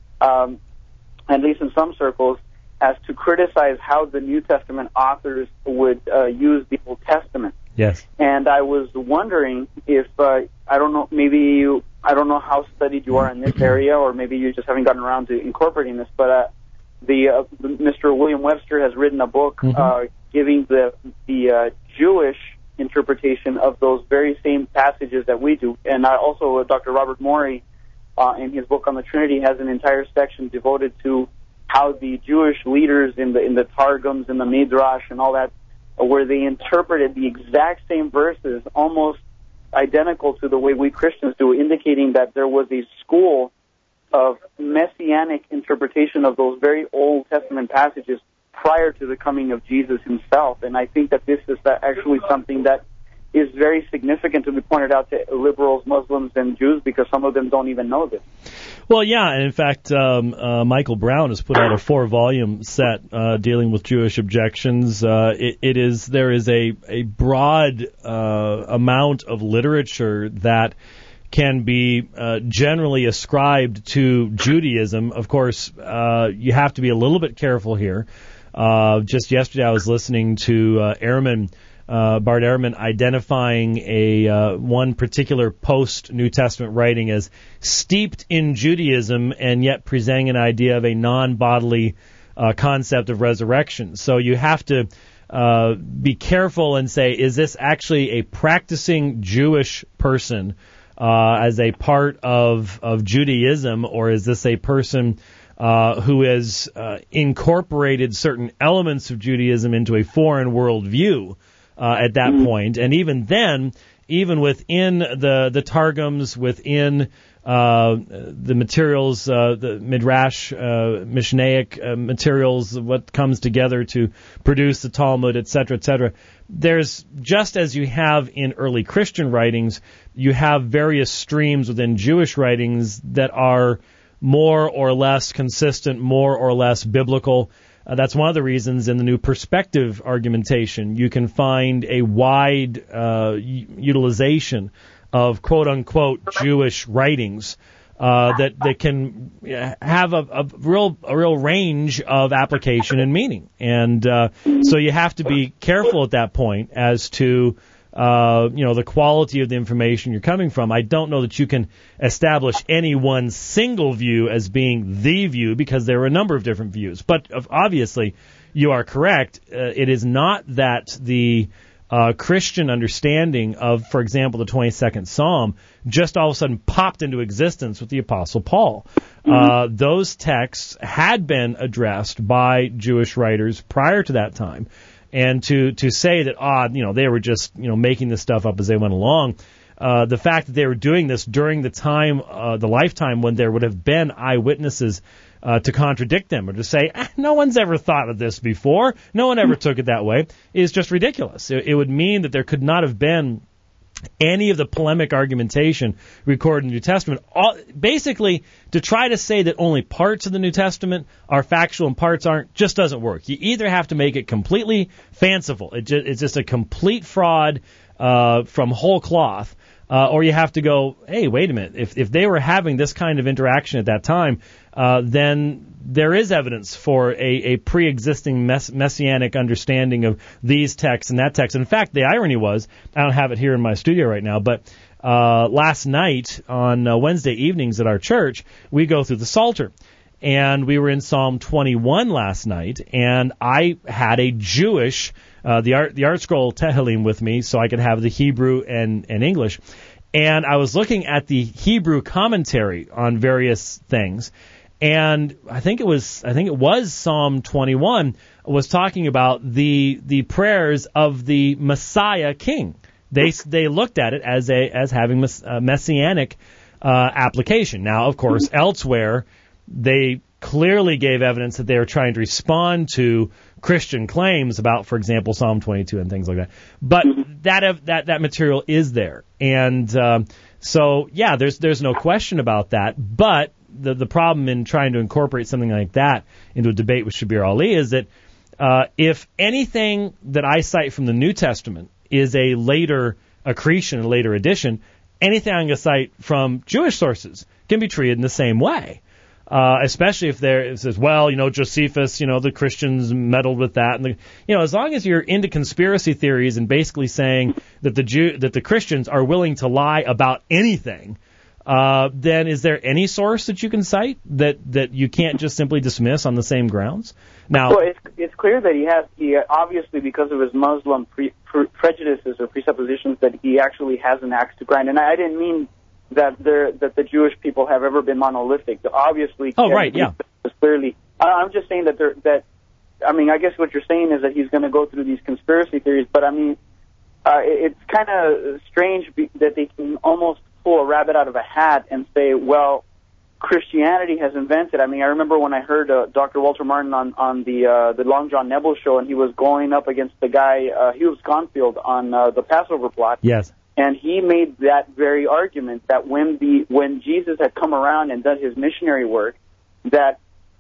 um, at least in some circles, as to criticize how the New Testament authors would uh, use the Old Testament. Yes. And I was wondering if uh, I don't know, maybe you, I don't know how studied you are in this area, or maybe you just haven't gotten around to incorporating this, but uh, the uh, Mister William Webster has written a book mm-hmm. uh, giving the the uh, Jewish interpretation of those very same passages that we do. And I also, uh, Doctor Robert Morey, uh, in his book on the Trinity, has an entire section devoted to how the Jewish leaders in the in the Targums and the Midrash and all that, uh, where they interpreted the exact same verses, almost identical to the way we Christians do, indicating that there was a school of messianic interpretation of those very Old Testament passages prior to the coming of Jesus himself. And I think that this is actually something that is very significant to be pointed out to liberals, Muslims, and Jews, because some of them don't even know this. Well, yeah, and in fact, um, uh, Michael Brown has put out a four-volume set uh, dealing with Jewish objections. Uh, it, it is there is a a broad uh, amount of literature that can be uh, generally ascribed to Judaism. Of course, uh, you have to be a little bit careful here. Uh, just yesterday, I was listening to uh, Ehrman. Uh, Bart Ehrman identifying a uh, one particular post-New Testament writing as steeped in Judaism and yet presenting an idea of a non-bodily uh, concept of resurrection. So you have to uh, be careful and say, is this actually a practicing Jewish person uh, as a part of, of Judaism, or is this a person uh, who has uh, incorporated certain elements of Judaism into a foreign worldview? Uh, at that point, and even then, even within the the Targums, within uh, the materials, uh, the Midrash, uh, Mishnaic uh, materials, what comes together to produce the Talmud, et cetera, et cetera, there's, just as you have in early Christian writings, you have various streams within Jewish writings that are more or less consistent, more or less biblical. Uh, that's one of the reasons in the New Perspective argumentation you can find a wide uh, u- utilization of quote-unquote Jewish writings uh, that that can have a, a real a real range of application and meaning. And uh, so you have to be careful at that point as to Uh, you know, the quality of the information you're coming from. I don't know that you can establish any one single view as being the view, because there are a number of different views. But uh, obviously, you are correct. Uh, it is not that the uh, Christian understanding of, for example, the twenty-second Psalm just all of a sudden popped into existence with the Apostle Paul. Mm-hmm. Uh, those texts had been addressed by Jewish writers prior to that time. And to, to say that, ah, you know, they were just, you know, making this stuff up as they went along, uh, the fact that they were doing this during the time, uh, the lifetime when there would have been eyewitnesses uh, to contradict them, or to say, ah, no one's ever thought of this before, no one ever took it that way, is just ridiculous. It, it would mean that there could not have been any of the polemic argumentation recorded in the New Testament. All, basically, to try to say that only parts of the New Testament are factual and parts aren't just doesn't work. You either have to make it completely fanciful, it just, it's just a complete fraud uh, from whole cloth, uh, or you have to go, hey, wait a minute, if if they were having this kind of interaction at that time, uh, then there is evidence for a, a pre-existing mess, messianic understanding of these texts and that text. In fact, the irony was, I don't have it here in my studio right now, but uh, last night on uh, Wednesday evenings at our church, we go through the Psalter. And we were in Psalm twenty-one last night, and I had a Jewish, uh, the art, the art scroll Tehillim with me, so I could have the Hebrew and, and English. And I was looking at the Hebrew commentary on various things. And I think it was, I think it was Psalm twenty-one was talking about the the prayers of the Messiah King. They they looked at it as a as having a messianic uh, application. Now, of course, elsewhere they clearly gave evidence that they were trying to respond to Christian claims about, for example, Psalm twenty-two and things like that. But that that that material is there, and uh, so yeah, there's there's no question about that. But the the problem in trying to incorporate something like that into a debate with Shabir Ali is that uh, if anything that I cite from the New Testament is a later accretion, a later addition, anything I'm going to cite from Jewish sources can be treated in the same way. Uh, especially if there it says, well, you know, Josephus, you know, the Christians meddled with that, and the, you know, as long as you're into conspiracy theories and basically saying that the Jew, that the Christians are willing to lie about anything, uh, then is there any source that you can cite that that you can't just simply dismiss on the same grounds? Now, well, it's it's clear that he has he obviously because of his Muslim pre, pre, prejudices or presuppositions that he actually has an axe to grind, and I, I didn't mean that there that the Jewish people have ever been monolithic. Obviously, oh right, yeah. Clearly, I'm just saying that there that I mean, I guess what you're saying is that he's going to go through these conspiracy theories, but I mean, uh, it's kind of strange be, that they can almost pull a rabbit out of a hat and say, well, Christianity has invented. I mean, I remember when I heard uh, Doctor Walter Martin on on the uh, the Long John Nebel show, and he was going up against the guy uh, Hugh Sconfield on uh, the Passover plot. Yes. And he made that very argument that when the when Jesus had come around and done his missionary work, that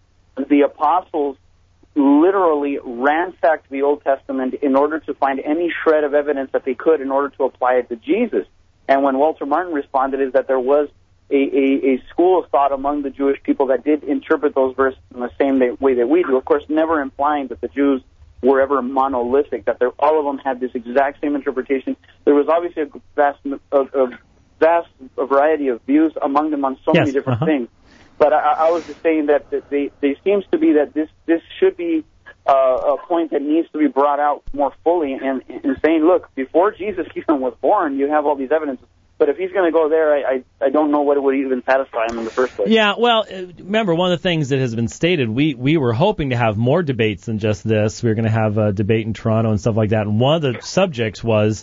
the apostles literally ransacked the Old Testament in order to find any shred of evidence that they could in order to apply it to Jesus. And when Walter Martin responded is that there was a, a, a school of thought among the Jewish people that did interpret those verses in the same way that we do, of course, never implying that the Jews were ever monolithic, that all of them had this exact same interpretation. There was obviously a vast, a, a vast variety of views among them on so yes, many different uh-huh. things. But I, I was just saying that, that they, they seems to be that this this should be uh, a point that needs to be brought out more fully, and, and saying, look, before Jesus even was born, you have all these evidences. But if he's going to go there, I, I I don't know what would even satisfy him in the first place. Yeah, well, remember, one of the things that has been stated, we, we were hoping to have more debates than just this. We were going to have a debate in Toronto and stuff like that. And one of the subjects was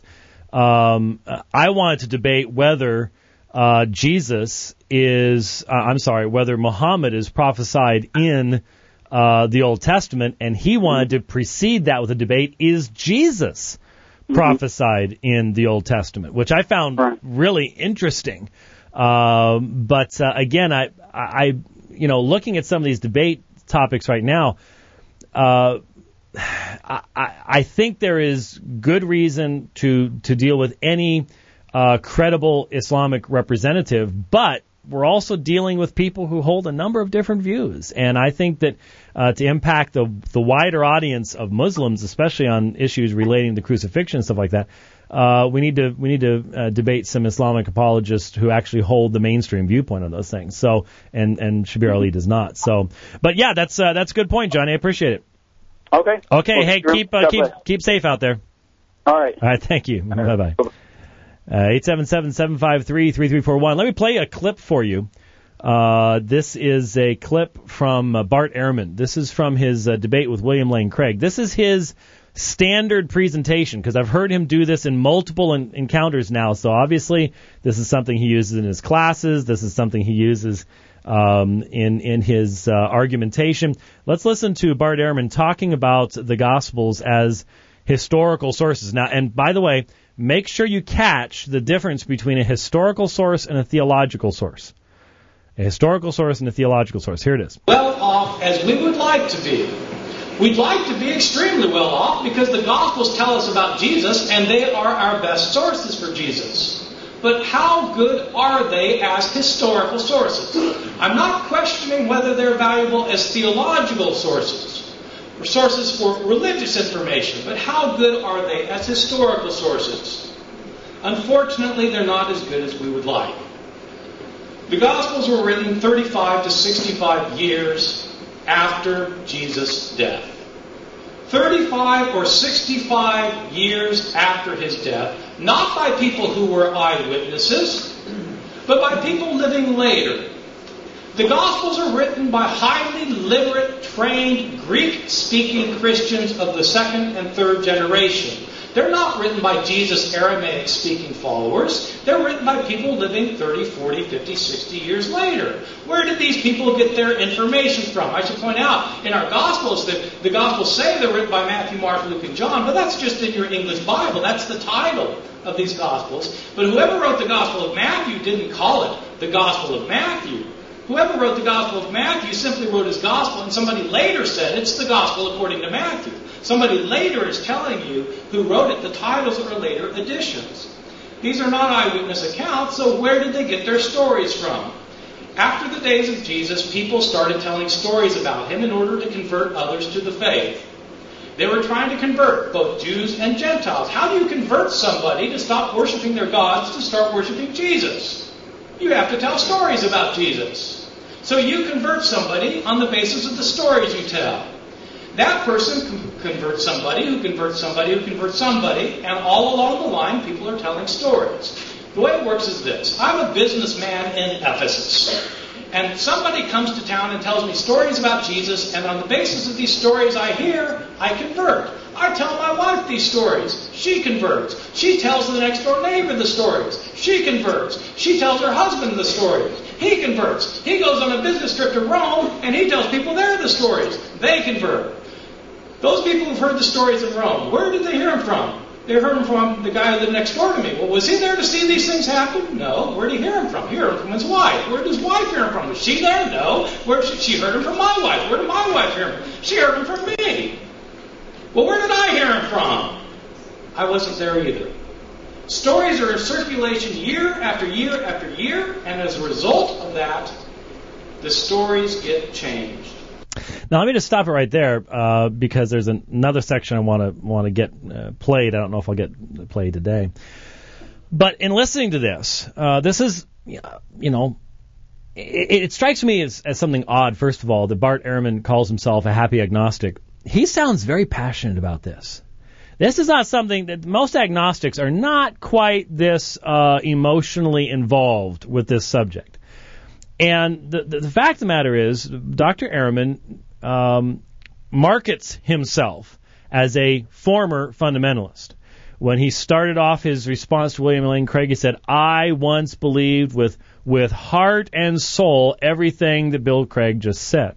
um, I wanted to debate whether uh, Jesus is, uh, I'm sorry, whether Muhammad is prophesied in uh, the Old Testament. And he wanted to precede that with a debate, is Jesus prophesied mm-hmm. in the Old Testament, which I found right. really interesting. Um, but uh, again, I, I, you know, looking at some of these debate topics right now, uh, I, I think there is good reason to to deal with any uh, credible Islamic representative, but we're also dealing with people who hold a number of different views, and I think that uh, to impact the the wider audience of Muslims, especially on issues relating to crucifixion and stuff like that, uh, we need to we need to uh, debate some Islamic apologists who actually hold the mainstream viewpoint on those things. So, and and Shabir Ali does not. So, but yeah, that's uh, that's a good point, Johnny. I appreciate it. Okay. Okay. Well, hey, keep uh, keep keep safe out there. All right. All right. Thank you. Bye bye. Uh, eight seven seven, seven five three, three three four one. Let me play a clip for you. Uh, this is a clip from uh, Bart Ehrman. This is from his uh, debate with William Lane Craig. This is his standard presentation, because I've heard him do this in multiple en- encounters now. So obviously this is something he uses in his classes. This is something he uses um, in, in his uh, argumentation. Let's listen to Bart Ehrman talking about the Gospels as historical sources. Now, and by the way, make sure you catch the difference between a historical source and a theological source. A historical source and a theological source. Here it is. Well off as we would like to be. We'd like to be extremely well off because the Gospels tell us about Jesus and they are our best sources for Jesus. But how good are they as historical sources? I'm not questioning whether they're valuable as theological sources, or sources for religious information, but how good are they as historical sources? Unfortunately, they're not as good as we would like. The Gospels were written thirty-five to sixty-five years after Jesus' death. thirty-five or sixty-five years after his death, not by people who were eyewitnesses, but by people living later. The Gospels are written by highly literate, trained, Greek-speaking Christians of the second and third generation. They're not written by Jesus' Aramaic-speaking followers. They're written by people living thirty, forty, fifty, sixty years later. Where did these people get their information from? I should point out, in our Gospels, the, the Gospels say they're written by Matthew, Mark, Luke, and John, but that's just in your English Bible. That's the title of these Gospels. But whoever wrote the Gospel of Matthew didn't call it the Gospel of Matthew. Whoever wrote the Gospel of Matthew simply wrote his Gospel, and somebody later said it's the Gospel according to Matthew. Somebody later is telling you who wrote it. The titles are later additions. These are not eyewitness accounts, so where did they get their stories from? After the days of Jesus, people started telling stories about him in order to convert others to the faith. They were trying to convert both Jews and Gentiles. How do you convert somebody to stop worshiping their gods to start worshiping Jesus? You have to tell stories about Jesus. So you convert somebody on the basis of the stories you tell. That person converts somebody who converts somebody who converts somebody, and all along the line, people are telling stories. The way it works is this. I'm a businessman in Ephesus. And somebody comes to town and tells me stories about Jesus, and on the basis of these stories I hear, I convert. I tell my wife these stories. She converts. She tells the next door neighbor the stories. She converts. She tells her husband the stories. He converts. He goes on a business trip to Rome, and he tells people there the stories. They convert. Those people who've heard the stories of Rome, where did they hear them from? They heard them from the guy who lived next door to me. Well, was he there to see these things happen? No. Where did he hear them from? He heard them from his wife. Where did his wife hear them from? Was she there? No. Where she, she heard them from my wife. Where did my wife hear them from? She heard them from me. Well, where did I hear them from? I wasn't there either. Stories are in circulation year after year after year, and as a result of that, the stories get changed. Now, let me just stop it right there uh, because there's an, another section I want to want to get uh, played. I don't know if I'll get played today. But in listening to this, uh, this is, you know, it, it strikes me as, as something odd, first of all, that Bart Ehrman calls himself a happy agnostic. He sounds very passionate about this. This is not something that most agnostics are not quite this uh, emotionally involved with this subject. And the, the, the fact of the matter is, Doctor Ehrman um, markets himself as a former fundamentalist. When he started off his response to William Lane Craig, he said, I once believed with, with heart and soul everything that Bill Craig just said.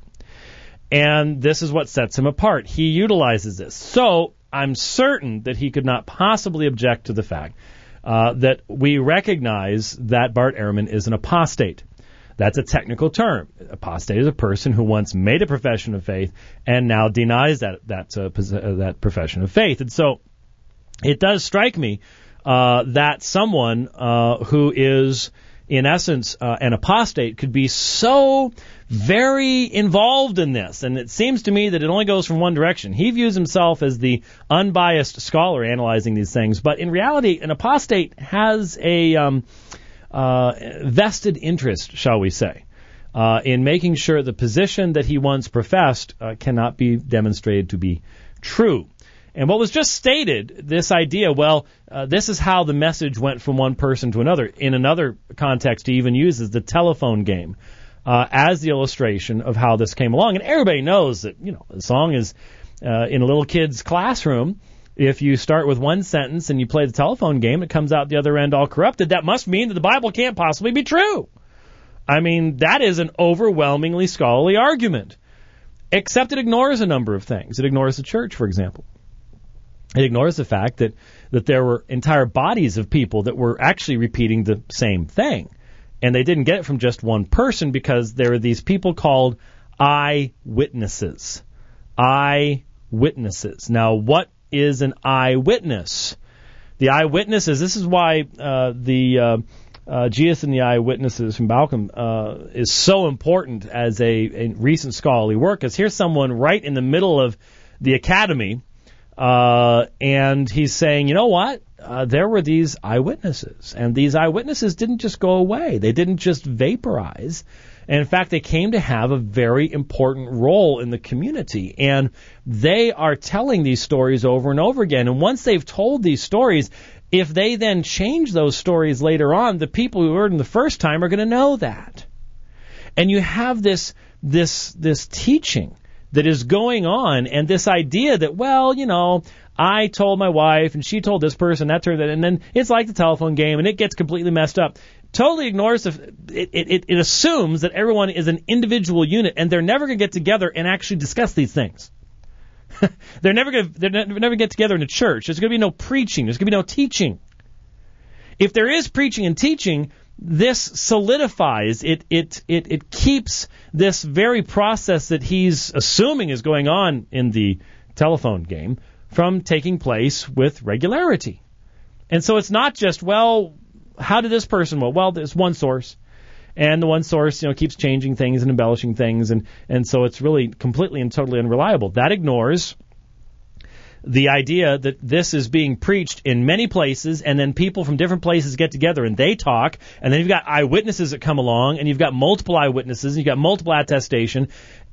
And this is what sets him apart. He utilizes this. So I'm certain that he could not possibly object to the fact uh, that we recognize that Bart Ehrman is an apostate. That's a technical term. Apostate is a person who once made a profession of faith and now denies that that uh, that profession of faith. And so it does strike me uh, that someone uh, who is, in essence, uh, an apostate could be so very involved in this. And it seems to me that it only goes from one direction. He views himself as the unbiased scholar analyzing these things. But in reality, an apostate has a... Um, Uh, vested interest, shall we say, uh, in making sure the position that he once professed uh, cannot be demonstrated to be true. And what was just stated, this idea, well, uh, this is how the message went from one person to another. In another context, he even uses the telephone game uh, as the illustration of how this came along. And everybody knows that, you know, the song is uh, in a little kid's classroom. If you start with one sentence and you play the telephone game, it comes out the other end all corrupted. That must mean that the Bible can't possibly be true. I mean, that is an overwhelmingly scholarly argument. Except it ignores a number of things. It ignores the church, for example. It ignores the fact that, that there were entire bodies of people that were actually repeating the same thing. And they didn't get it from just one person because there were these people called eyewitnesses. Eyewitnesses. Now, what is an eyewitness? The eyewitnesses, this is why uh, the uh, uh, Jesus and the Eyewitnesses from Balcom uh, is so important as a, a recent scholarly work, because here's someone right in the middle of the academy, uh, and he's saying, you know what? Uh, there were these eyewitnesses, and these eyewitnesses didn't just go away. They didn't just vaporize. And in fact, they came to have a very important role in the community. And they are telling these stories over and over again. And once they've told these stories, if they then change those stories later on, the people who heard them the first time are going to know that. And you have this this this teaching that is going on, and this idea that, well, you know, I told my wife, and she told this person, that turned that, and then it's like the telephone game, and it gets completely messed up. Totally ignores the, it, it, it assumes that everyone is an individual unit, and they're never going to get together and actually discuss these things. they're never going to, they're never going to get together in a church. There's going to be no preaching. There's going to be no teaching. If there is preaching and teaching, this solidifies it. It it it keeps this very process that he's assuming is going on in the telephone game from taking place with regularity. And so it's not just, well, how did this person, well, well, there's one source. and the one source, you know, keeps changing things and embellishing things, and, and so it's really completely and totally unreliable. That ignores the idea that this is being preached in many places, and then people from different places get together and they talk, and then you've got eyewitnesses that come along, and you've got multiple eyewitnesses, and you've got multiple attestation,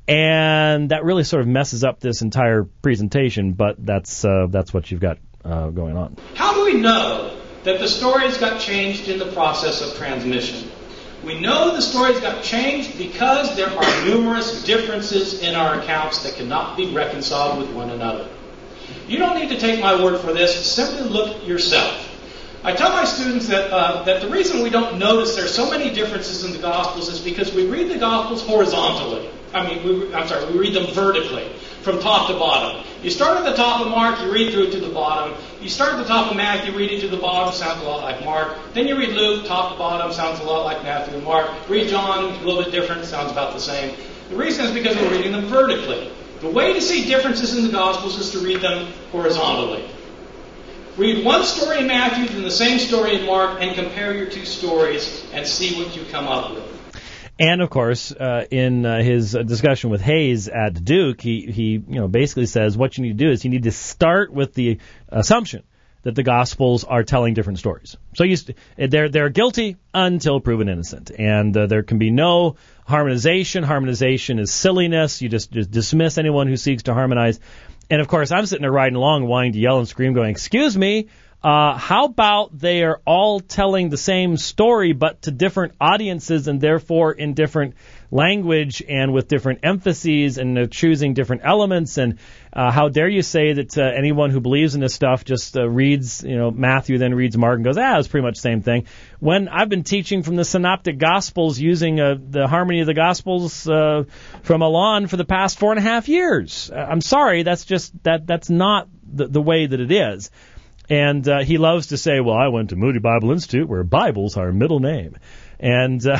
and that really sort of messes up this entire presentation, but that's uh, that's what you've got uh, going on. How do we know that the stories got changed in the process of transmission? We know the stories got changed because there are numerous differences in our accounts that cannot be reconciled with one another. You don't need to take my word for this. Simply look yourself. I tell my students that uh, that the reason we don't notice there's so many differences in the Gospels is because we read the Gospels horizontally. I mean, we, I'm sorry, we read them vertically, from top to bottom. You start at the top of Mark, you read through to the bottom. You start at the top of Matthew, read it to the bottom, sounds a lot like Mark. Then you read Luke, top to bottom, sounds a lot like Matthew and Mark. Read John, a little bit different, sounds about the same. The reason is because we're reading them vertically. The way to see differences in the Gospels is to read them horizontally. Read one story in Matthew and the same story in Mark and compare your two stories and see what you come up with. And, of course, uh, in uh, his uh, discussion with Hayes at Duke, he, he you know, basically says what you need to do is you need to start with the assumption that the Gospels are telling different stories. So you st- they're they're guilty until proven innocent, and uh, there can be no harmonization. Harmonization is silliness. You just, just dismiss anyone who seeks to harmonize. And of course, I'm sitting there riding along, wanting to yell and scream, going, "Excuse me, uh, how about they are all telling the same story but to different audiences and therefore in different language and with different emphases and uh, choosing different elements? And uh, how dare you say that uh, anyone who believes in this stuff just uh, reads, you know, Matthew, then reads Mark and goes, ah, it's pretty much the same thing. When I've been teaching from the Synoptic Gospels using uh, the Harmony of the Gospels uh, from Alon for the past four and a half years. Uh, I'm sorry, that's just that that's not the, the way that it is. And uh, he loves to say, well, I went to Moody Bible Institute where Bible's our middle name. And uh,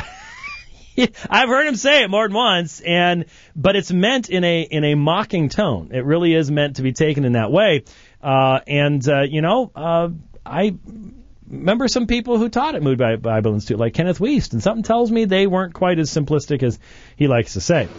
I've heard him say it more than once, and but it's meant in a in a mocking tone. It really is meant to be taken in that way. Uh, and, uh, you know, uh, I remember some people who taught at Moody Bible Institute, like Kenneth Wiest, and something tells me they weren't quite as simplistic as he likes to say.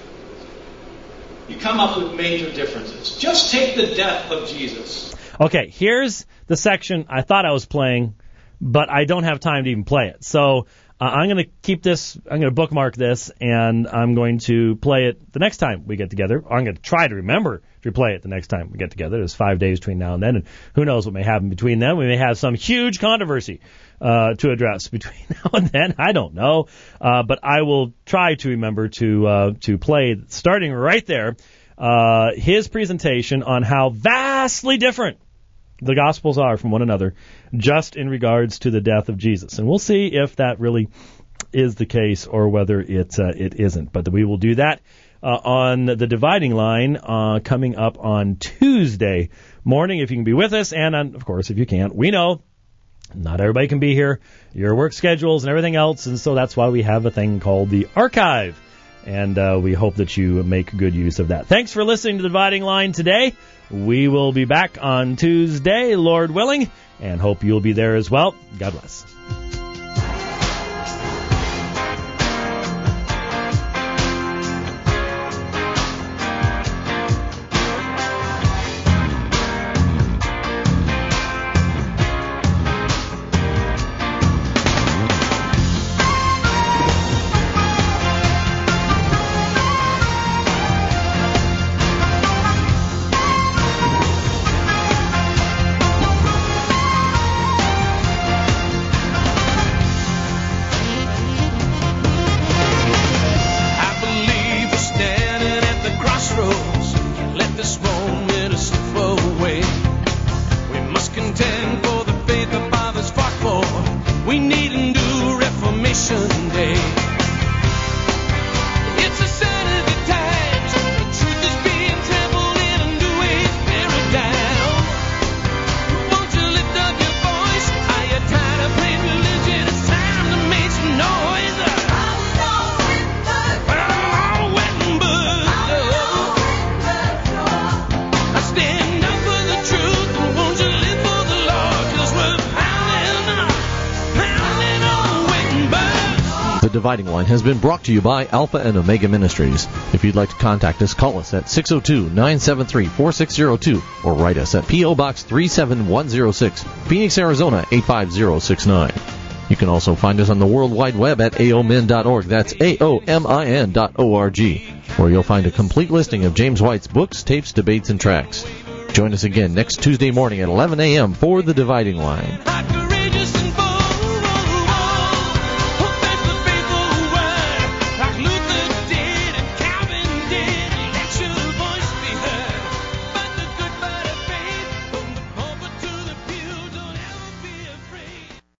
You come up with major differences. Just take the death of Jesus. Okay, here's the section I thought I was playing, but I don't have time to even play it. So uh, I'm going to keep this, I'm going to bookmark this, and I'm going to play it the next time we get together. Or I'm going to try to remember to play it the next time we get together. There's five days between now and then, and who knows what may happen between then. We may have some huge controversy uh, to address between now and then. I don't know. Uh, but I will try to remember to uh, to play, starting right there, uh, his presentation on how vastly different the Gospels are from one another, just in regards to the death of Jesus. And we'll see if that really is the case or whether it uh, it isn't. But we will do that uh, on the Dividing Line uh, coming up on Tuesday morning, if you can be with us. And, on, of course, if you can't, we know not everybody can be here, your work schedules and everything else. And so that's why we have a thing called the archive. And uh, we hope that you make good use of that. Thanks for listening to the Dividing Line today. We will be back on Tuesday, Lord willing, and hope you'll be there as well. God bless. Pounding Dividing Line has been brought to you by Alpha and Omega Ministries. If you'd like to contact us, call us at six oh two, nine seven three, four six oh two or write us at P O. Box three seven one oh six, Phoenix, Arizona eight five zero six nine. You can also find us on the World Wide Web at A O min dot org. That's A O M I N dot O R G, where you'll find a complete listing of James White's books, tapes, debates, and tracks. Join us again next Tuesday morning at eleven a.m. for The Dividing Line.